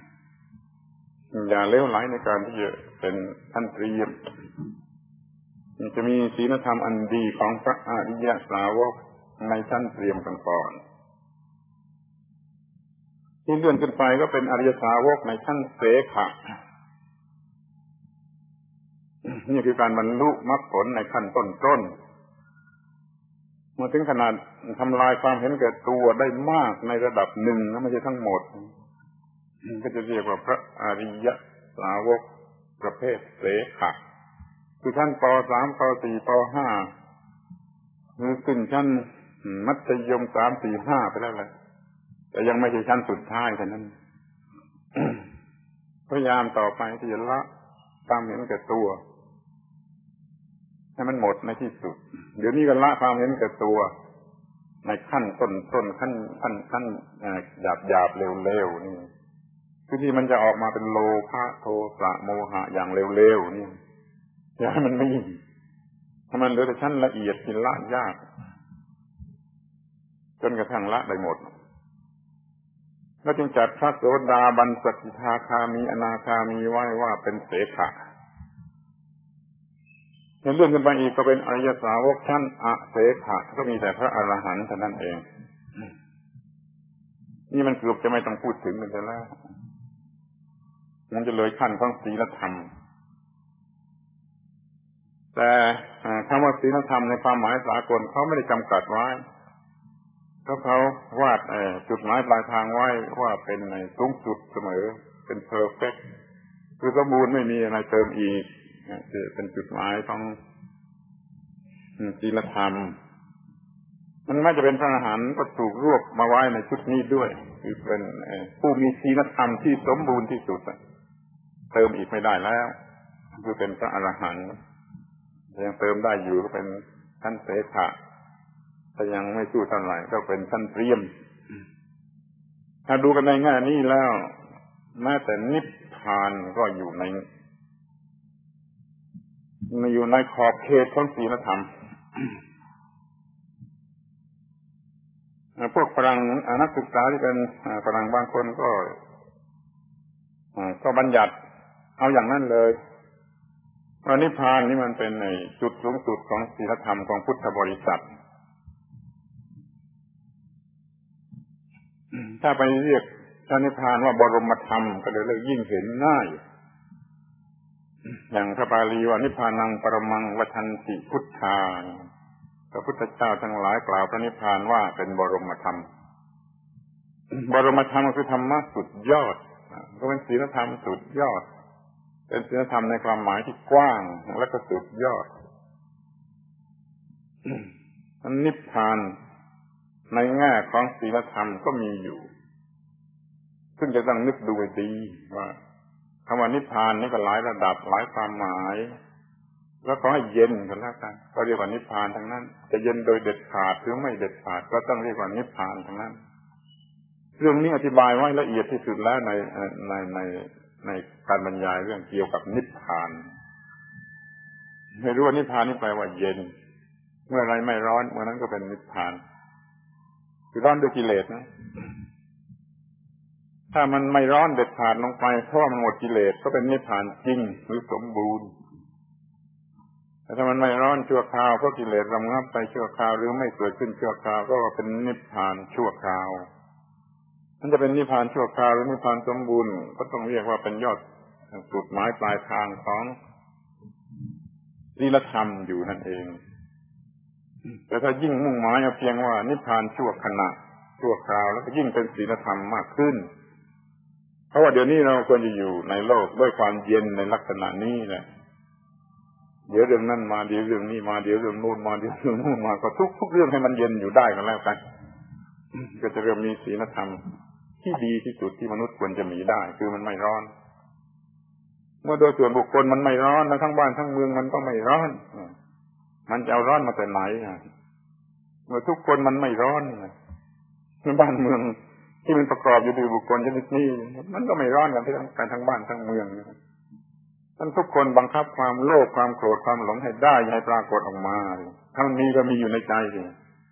อย่าเลวไหลในการที่จะเป็นชั้นเตรียมจะมีศีลธรรมอันดีของพระอริยสาวกในชั้นเตรียมกันก่อนที่เลื่อนขึ้นไปก็เป็นอริยสาวกในชั้นเสขะนี่คือการบรรลุมรรคผลในขั้นต้นๆเมื่อถึงขนาดทำลายความเห็นแก่ตัวได้มากในระดับหนึ่งนะไม่ใช่ทั้งหมดก็จะเรียกว่าพระอริยสาวกประเภทเสขะคือชั้นป.สาม ป.สี่ ป.ห้าหรือขึ้นชั้นมัธยมสาม สี่ ห้าไปแล้วแหละแต่ยังไม่ใช่ชั้นสุดท้ายเท่านั้นพยายามต่อไปที่จะละความเห็นแก่ตัวให้มันหมดในที่สุดเดี๋ยวนี้ก็ละความเห็นแก่ตัวในขั้นต้นๆขั้นขั้นขั้นหยาบหยาบเร็วๆนี่คือที่มันจะออกมาเป็นโลภะโทสะโมหะอย่างเร็วๆนี่อย่าให้มันมีถ้ามันเหลือแต่ชั้นละเอียดที่ละยากจนกระทั่งละได้หมดแล้วจึงจัดพระโสดาบันสกิทาคามีอนาคามีไว้ว่าเป็นเสขะเห็นเรื่องขึ้นไปอีกก็เป็นอริยสาวกชั้นอเสขะก็มีแต่พระอรหันต์เท่านั้นเองนี่มันเกือบจะไม่ต้องพูดถึงกันแล้วมันจะเลยขั้นของศีลธรรมแต่คำว่าศีลธรรมในความหมายสากลเขาไม่ได้จำกัดไว้ก็เขาวาดจุดหมายปลายทางไว้ว่าเป็นในสูงสุดเสมอเป็น perfect คือสมบูรณ์ไม่มีอะไรเติมอีกเป็นจุดหมายของศีลธรรมมันไม่จะเป็นพระอรหันต์ก็ถูกรวบมาไว้ในชุดนี้ด้วยคือเป็นผู้มีศีลธรรมที่สมบูรณ์ที่สุดเติมอีกไม่ได้แล้วคือเป็นพระอรหันต์ยังเติมได้อยู่ก็เป็นชั้นเสขะแต่ยังไม่สู้เท่าไหร่ก็เป็นชั้นเตรียมถ้าดูกันในแง่นี้แล้วแม้แต่นิพพานก็อยู่ในอยู่ในขอบเขตของศีลธรรมพวกฝรั่งนักศึกษาที่เป็นฝรั่งบางคนก็ก็บัญญัติเอาอย่างนั้นเลยว่านิพพานนี่มันเป็นในจุดสูงสุดของศีลธรรมของพุทธบริษัทถ้าไปเรียกพระนิพพานว่าบรมธรรมก็เลยยิ่งเห็นง่ายอย่างพระบาลีว่านิพพานังปรมังวัฏันติพุทธาพระพุทธเจ้าทั้งหลายกล่าวพระนิพพานว่าเป็นบรมธรรมบรมธรรมคือธรรมะสุดยอดก็เป็นศีลธรรมสุดยอดเป็นศีลธรรมในความหมายที่กว้างและก็สุดยอดอันนิพพานในแง่ของศีลธรรมก็มีอยู่ซึ่งจะต้องนึกดูให้ดีว่าคำว่านิพพานนี่ก็หลายระดับหลายความหมายแล้วก็ให้เย็นกันแล้วกันก็เรียกว่านิพพานทั้งนั้นจะเย็นโดยเด็ดขาดหรือไม่เด็ดขาดก็ต้องเรียกว่านิพพานทั้งนั้นเรื่องนี้อธิบายไว้ละเอียดที่สุดแล้วในในในในการบรรยายเรื่องเกี่ยวกับนิพพานให้รู้ว่านิพพานนี่แปลว่าเย็นเมื่อไรไม่ร้อนเมื่อนั้นก็เป็นนิพพานคือร้อนด้วยกิเลสนะถ้ามันไม่ร้อนเด็ดขาดลงไปเพราะมันหมดกิเลสก็เป็นนิพพานจริงหรือสมบูรณ์แต่ถ้ามันไม่ร้อนชั่วคราวเพราะกิเลสระงับไปชั่วคราวหรือไม่เกิดขึ้นชั่วคราวก็เป็นนิพพานชั่วคราวมันจะเป็นนิพพานชั่วคราวหรือนิพพานสมบูรณ์ก็ต้องเรียกว่าเป็นยอดจุดหมายปลายทางของศีลธรรมอยู่นั่นเองแต่ถ้ายิ่งมุ่งหมายเอาเพียงว่านิพพานชั่วขณะชั่วคราวแล้วก็ยิ่งเป็นศีลธรรมมากขึ้นเพราะว่าเดี๋ยวนี้เราควรจะอยู่ในโลกด้วยความเย็นในลักษณะนี้แหละเดี๋ยวเรื่องนั้นมาเดี๋ยวเรื่องนี้มาเดี๋ยวเรื่องโน้นมาเดี๋ยวเรื่องโน้นมาก็ทุกทุกเรื่องให้มันเย็นอยู่ได้กันแล้วกันก็จะเริ่มมีศีลธรรมที่ดีที่สุดที่มนุษย์ควรจะมีได้คือมันไม่ร้อนเมื่อโดยส่วนบุคคลมันไม่ร้อนแล้วทั้งบ้านทั้งเมืองมันก็ไม่ร้อนมันจะเอาร้อนมาแต่ไหนเมื่อทุกคนมันไม่ร้อนเมื่อบ้านเมืองที่มันประกอบอยู่ด้วยบุคคลชนิดนี้มันก็ไม่ร้อนกันทั้งกันทั้งบ้านทั้งเมืองท่านทุกคนบังคับความโลภความโกรธความหลงให้ได้ให้ปรากฏออกมาทั้งนี้ก็มีอยู่ในใจสิ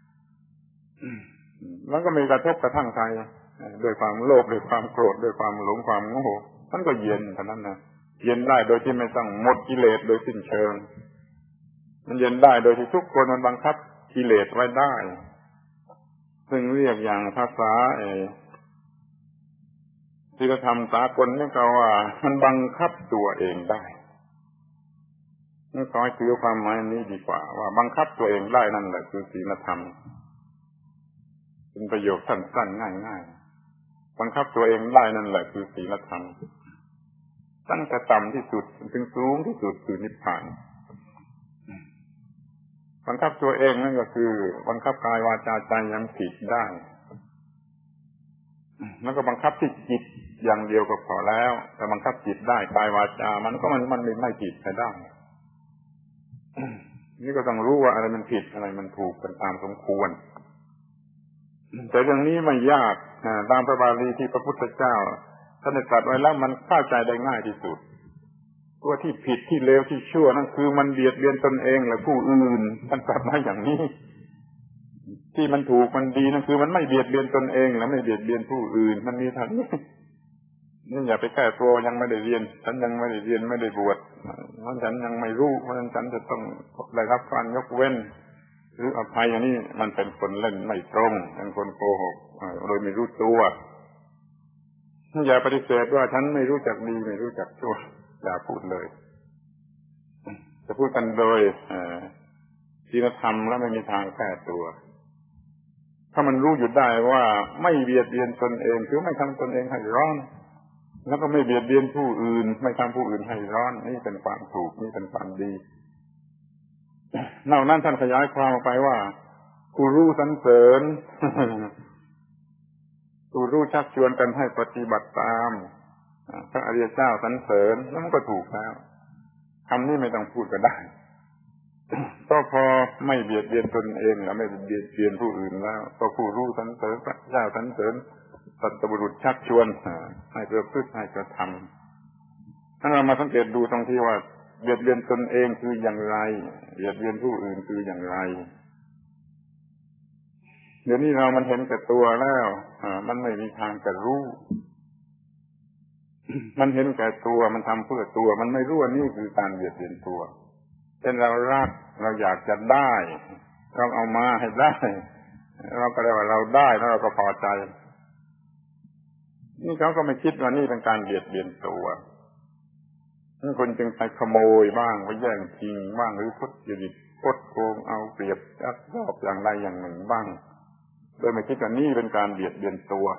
มันก็มีกระทบกระทั่งใจด้วยความโลภด้วยความโกรธด้วยความหลงความโง่มันก็เย็นเท่านั้นนะเย็นได้โดยที่ไม่ต้องหมดกิเลสโดยสิ้นเชิงมันเย็นได้โดยที่ทุกคนมันบังคับกิเลสไว้ได้ซึ่งเรียกอย่างภาษาเอศีลธรรมสากลนี่ก็ว่ามันบังคับตัวเองได้นี่ขอให้ถือความหมายนี้ดีกว่าว่าบังคับตัวเองได้นั่นแหละคือศีลธรรมเป็นประโยคสั้นๆง่ายๆบังคับตัวเองได้นั่นแหละคือศีลธรรมตั้งแต่ต่ำที่สุดถึงสูงที่สุดคือนิพพานบังคับตัวเองนั่นก็คือบังคับกายวาจาใจยังผิดได้แล้วก็บังคับที่จิตอย่างเดียวก็พอแล้วแต่บังคับจิตได้กายวาจามันก็มันมันไม่ผิดไปได้นี่ก็ต้องรู้ว่าอะไรมันผิดอะไรมันถูกกันตามสมควรแต่เรื่องนี้ไม่ยากตามพระบาลีที่พระพุทธเจ้าท่านได้ตรัสไว้แล้วมันเข้าใจได้ง่ายที่สุดว่าที่ผิดที่เลวที่ชั่วนั่นคือมันเบียดเบียนตนเองและผู้อื่นท่านตรัสมาอย่างนี้ที่มันถูกมันดีนั่นคือมันไม่เบียดเบียนตนเองและไม่เบียดเบียนผู้อื่นมันมีเท่านี้นี่อย่าไปแก้ตัวยังไม่ได้เรียนฉันยังไม่ได้เรียนไม่ได้บวชเพราะฉันยังไม่รู้เพราะฉะนั้นฉันจะต้องได้รับการยกเว้นหรืออภัยอย่างนี้มันเป็นคนเล่นไม่ตรงเป็นคนโกหกโดยไม่รู้ตัวอย่าปฏิเสธว่าฉันไม่รู้จักดีไม่รู้จักชั่วอย่าพูดเลยจะพูดกันโดยศีลธรรมและไม่มีทางแก้ตัวถ้ามันรู้อยู่ได้ว่าไม่เบียดเบียนตนเองคือไม่ทำตนเองให้ร้อนแล้วก็ไม่เบียดเบียนผู้อื่นไม่ทำผู้อื่นให้ร้อนนี่เป็นความถูกนี่เป็นความดีนอกนั้นท่านขยายความออกไปว่าผู้รู้สรรเสริญผู้รู้ชักชวนกันให้ปฏิบัติตามพระอริยเจ้าสรรเสริญแล้วมันก็ถูกแล้วคำนี้ไม่ต้องพูดก็ได้ก็พอไม่เบียดเบียนตนเองและไม่เบียดเบียนผู้อื่นแล้วก็ผู้รู้สรรเสริญพระเจ้าสรรเสริญสัตบุรุษชักชวนให้ประพฤติให้กระทำถ้าเรามาสังเกตดูตรงที่ว่าเบียดเบียนตนเองคืออย่างไรเบียดเบียนผู้อื่นคืออย่างไรเดี๋ยวนี้เรามันเห็นแต่ตัวแล้วมันไม่มีทางจะรู้มันเห็นแก่ตัวมันทำเพื่อตัวมันไม่รู้ว่านี่คือการเบียดเบียนตัวเช่นเรารักเราอยากจะได้เราเอามาให้ได้เราก็เรียกว่าเราได้แล้วเราก็พอใจนี่เขาก็ไม่คิดว่านี่เป็นการเบียดเบียนตัวนี่คนจึงไปขโมยบ้างไปแย่งชิงบ้างหรือทุจริตคดโกงเอาเปรียบยักยอกอย่างใดอย่างหนึ่งบ้างโดยไม่คิดว่านี่เป็นการเบียดเบียนตัว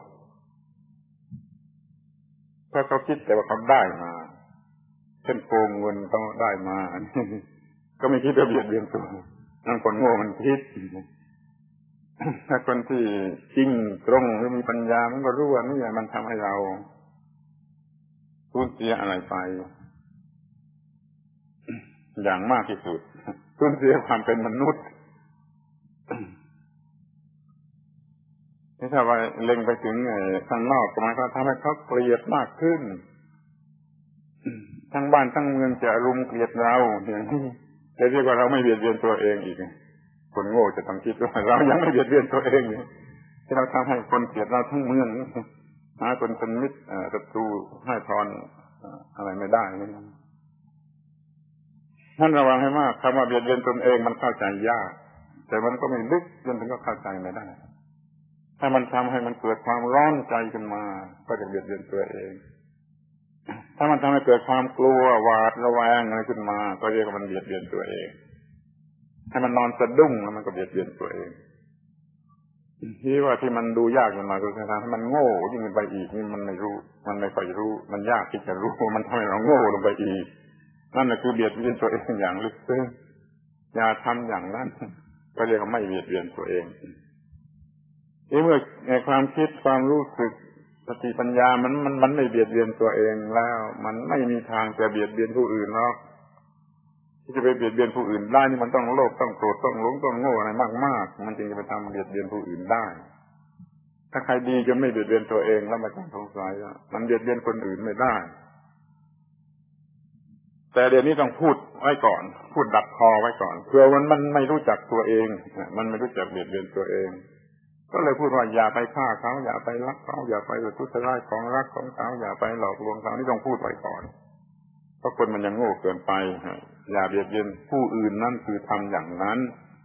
เพราะเขาคิดแต่ว่าเขาได้มาเช่นโกงเงินเขาได้มาก็ไม่คิดว่าเบียดเบียนตัวนั่นคนโง่มันคิดถ้าคนที่จริงตรงหรือมีปัญญามันก็รู้ว่านี่มันทำให้เราสูญเสียอะไรไปอย่างมากที่สุดสูญเสียความเป็นมนุษย์ถ้าว่าเล็งไปถึงข้างนอกก็หมายความว่าทำให้เขาเกลียดมากขึ้นทั้งบ้านทั้งเมืองจะรุมเกลียดเราอย่างนี้จะเรียกว่าเราไม่เบียดเบียนตัวเองอีกคนโง่จะต้องคิดว่าเรายังไม่เบียดเบียนตัวเองที่เราทำให้คนเกลียดเราทั้งเมืองหาคนเป็นมิตรศัตรูให้พรอะไรไม่ได้ท่านระวังให้มากคำว่าเบียดเบียนตนเองมันเข้าใจยากแต่มันก็ไม่ลึกจนถึงก็เข้าใจไม่ได้ถ้ามันทำให้มันเกิดความร้อนใจขึ้นมาก็จะเบียดเบียนตัวเองถ้ามันทำให้เกิดความกลัวหวาดระแวงอะไรขึ้นมาก็เรียกว่ามันเบียดเบียนตัวเองให้มันนอนสะดุ้งแล้วมันก็เบียดเบียนตัวเองที่ว่าที่มันดูยากขึ้นมาคือการทำให้มันโง่ยิ่งขึ้นไปอีกนี่มันไม่รู้มันไม่ค่อยรู้มันยากที่จะรู้มันทำให้เราโง่ลงไปอีกนั่นแหละคือเบียดเบียนตัวเองอย่างลึกซึ้งอย่าทำอย่างนั้นก็เรียกว่าไม่เบียดเบียนตัวเองนี่เมื่อความคิดความรู้สึกสติปัญญามันมันมันไม่เบียดเบียนตัวเองแล้วมันไม่มีทางจะเบียดเบียนผู้อื่นหรอกที่จะไปเบียดเบียนผู้อื่นได้นี่มันต้องโลภต้องโกรธต้องหลงต้องโง่อะไรมากๆมันจึงจะไปทำเบียดเบียนผู้อื่นได้ถ้าใครดีจนไม่เบียดเบียนตัวเองแล้วไม่ต้องสงสัยว่ามันเบียดเบียนคนอื่นไม่ได้แต่เดี๋ยวนี้ต้องพูดไว้ก่อนพูดดักคอไว้ก่อนเผื่อมันมันไม่รู้จักตัวเองมันไม่รู้จักเบียดเบียนตัวเองก็เลยพูดว่าอย่าไปฆ่าเขาอย่าไปลักเขาอย่าไปประทุษร้ายของรักของเขาอย่าไปหลอกลวงเขานี่ต้องพูดไว้ก่อนเพราะคนมันยังโง่เกินไปอย่าเบียดเบียนผู้อื่นนั่นคือทำอย่างนั้น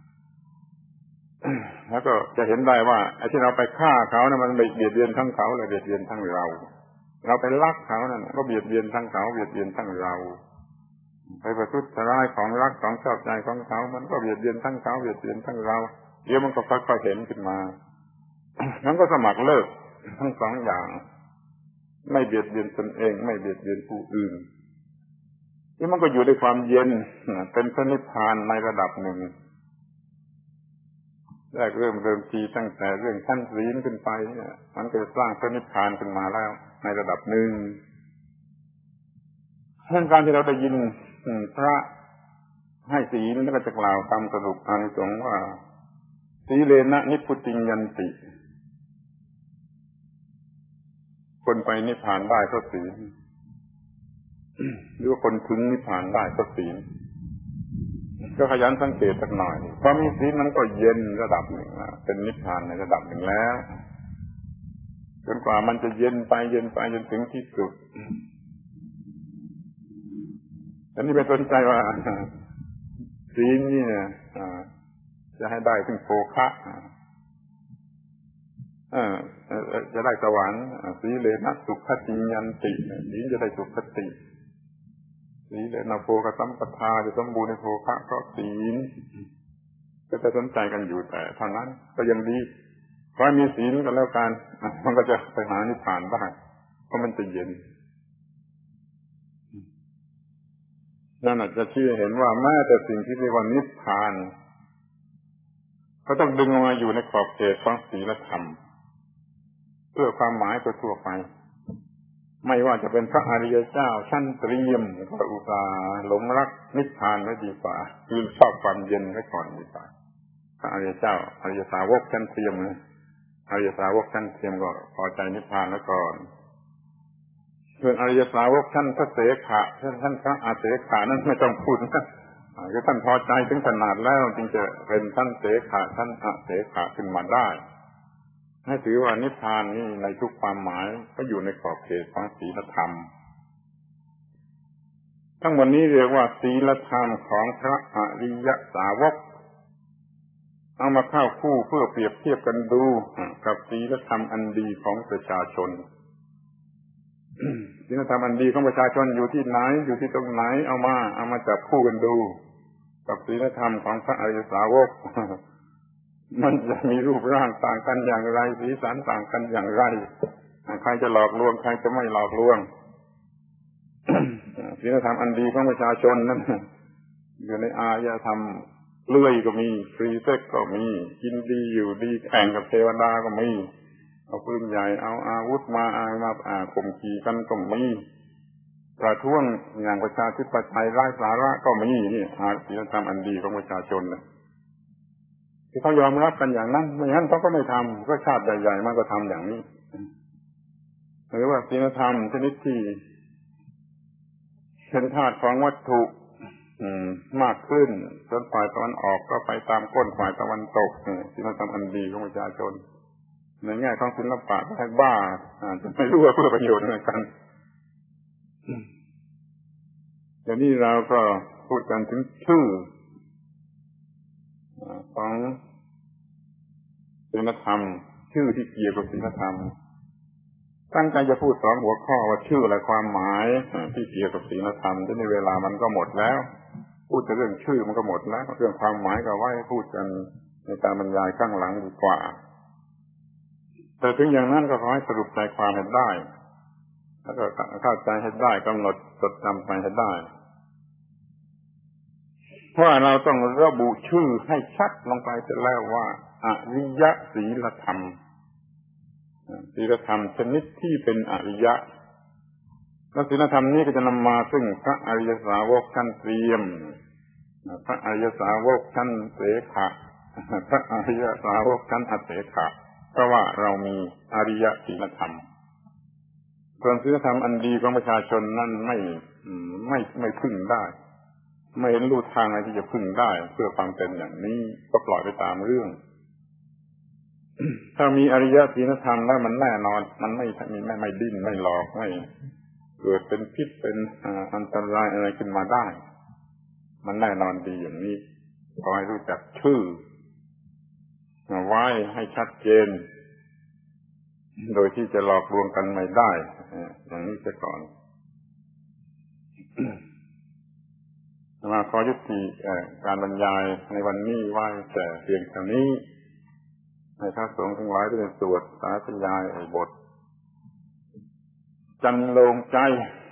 แล้วก็จะเห็นได้ว่าไอ้ที่เราไปฆ่าเขานะมันเบียดเบียนทั้งเขาและเบียดเบียนทั้งเราเราไปลักเขานั่นก็เบียดเบียนทั้งเขาเบียดเบียนทั้งเราไปประทุษร้ายของรักของชอบใจของเขามันก็เบียดเบียนทั้งเขาเบียดเบียนทั้งเราเดี๋ยวมันก็ค่อยๆเห็นขึ้นมามันก็สมัครเลิกทั้งสองอย่างไม่เบียดเบียนตนเองไม่เบียดเบียนผู้อื่นที่มันก็อยู่ในความเย็นเป็นพระนิพพานในระดับหนึ่งแรกเริ่มเริ่มทีตั้งแต่เรื่องชั้นศีลขึ้นไปเนี่ยมันก็สร้างพระนิพพานขึ้นมาแล้วในระดับหนึ่งเรื่องการที่เราได้ยินพระให้ศีลแล้วก็จะกล่าวคำสรุปอานิสงส์ว่าสีเลนะนิพพุติยันติคนไปนิพพานได้เพราะศีลหรือว่าคนถึงนิพพานได้เพราะศีลก็ขยันสังเกตสักหน่อยพอมีศีลมันก็เย็นระดับหนึ่งเป็นนิพพานในระดับหนึ่งแล้วจนกว่ามันจะเย็นไปเย็นไปจนถึงที่สุดอันนี้เป็นสนใจว่าศีลนี่เนี่ยจะให้ได้ถึงโภคะเออจะได้สวรรค์สีเลนะสุขติยันติศีลจะได้สุขติสีเลนะโภคสัมปทาจะสมบูรณ์ในโภคะเพราะศีลก็จะสนใจกันอยู่แต่เท่านั้นก็ยังดีขอให้มีศีลกันแล้วกันมันก็จะไปหานิพพานได้เพราะมันจะเย็นนั่นอาจจะชี้เห็นว่าแม้แต่สิ่งที่เรียกว่านิพพานก็ต้องดึงมาอยู่ในขอบเขตของศีลธรรมเพื่อความหมายทั่วไปไม่ว่าจะเป็นพระอริยเจ้าชั้นเตรียมก็อุตส่าห์หลงรักนิพพานไว้ดีกว่าคือชอบความเย็นไว้ก่อนดีกว่าพระอริยเจ้าอริยสาวกชั้นเตรียมนะอริยสาวกชั้นเตรียมก็พอใจนิพพานไว้ก่อนส่วนอริยสาวกชั้นพระเสขะชั้นพระอาเสขะนั้นไม่ต้องพูดนะคือท่านพอใจถึงขนาดแล้วจึงจะเป็นชั้นเสขะชั้นอาเสขะขึ้นมาได้ให้ถือว่านิพพานนี่ในทุกความหมายก็อยู่ในขอบเขตของศีลธรรมทั้งหมดนี้เรียกว่าศีลธรรมของพระอริยสาวกเอามาเข้าคู่เพื่อเปรียบเทียบกันดูกับศีลธรรมอันดีของประชาชน ศีลธรรมอันดีของประชาชนอยู่ที่ไหนอยู่ที่ตรงไหนเอามาเอามาจับคู่กันดูกับศีลธรรมของพระอริยสาวก มันจะมีรูปร่างต่างกันอย่างไรสีสันต่างกันอย่างไรใครจะหลอกลวงใครจะไม่หลอกลวง ศีลธรรมอันดีของประชาชนนั้นอยู่ในอารยธรรมเลื่อยก็มีฟรีเซ็กก็มีกินดีอยู่ดีแข่งกับเทวดาก็มีเอาปืนใหญ่เอาอาวุธมาอามาอ่าข่มขี่กันก็มีประท้วงอย่างประชาธิปไตยไร้สาระก็มีนี่ศีลธรรมอันดีของประชาชนนะที่เขายอมรับกันอย่างนั้นไม่งั้นเขาก็ไม่ทำก็ชาติใหญ่ๆมันก็ทำอย่างนี้หรือว่าศีลธรรมชนิดที่เป็นธาตุของวัตถุมากขึ้นจนฝ่ายตะวันออกก็ไปตามก้นฝ่ายตะวันตกศีลธรรมอันดีของประชาชนในแง่ของศิลปะก็ให้บ้าจะไม่รู้ว่าเพื่อประโยชน์อะไรกันเดี๋ยวนี้เราก็พูดกันถึงชื่อของศีลธรรมชื่อที่เกี่ยวกับศีลธรรมตั้งใจจะพูดสองหัวข้อว่าชื่อและความหมายที่เกี่ยวกับศีลธรรมที่ในเวลามันก็หมดแล้วพูดแต่เรื่องชื่อมันก็หมดแล้วเรื่องความหมายก็ไว้พูดกันในการบรรยายข้างหลังดีกว่าแต่ถึงอย่างนั้นก็ขอให้สรุปใจความให้ได้แล้วก็เข้าใจให้ได้กำหนดจดจำไปให้ได้เพราะเราต้องระบุชื่อให้ชัดลงไปเสร็จแล้วว่าอริยศีลธรรมศีลธรรมชนิดที่เป็นอริยะและศีลธรรมนี้ก็จะนำมาซึ่งพระอริยสาวกชั้นเตรียมพระอริยสาวกชั้นเสขะพระอริยสาวกชั้นอเสขะเพราะว่าเรามีอริยศีลธรรมส่วนศีลธรรมอันดีของประชาชนนั้นไม่ไม่ไม่พึ่งได้ไม่เห็นรูทางอะไรที่จะพึ่งได้เพื่อความเป็นอย่างนี้ก็ปล่อยไปตามเรื่อง ถ้ามีอริยศีลธรรมแล้วมันแน่นอนมันไม่ไม่ไม่ไม่ดิ้นไม่หลอกไม่เกิดเป็นพิษเป็นอันตรายอะไรขึ้นมาได้มันแน่นอนดีอย่างนี้ขอให้รู้จักชื่อไว้ให้ชัดเจนโดยที่จะหลอกลวงกันไม่ได้อย่างนี้เสียก่อน มาขอยุติการบรรยายในวันนี้ไว้แต่เพียงเท่านี้ให้พระสงฆ์ทั้งหลายได้สวดสาธยายบทจันโลงใจ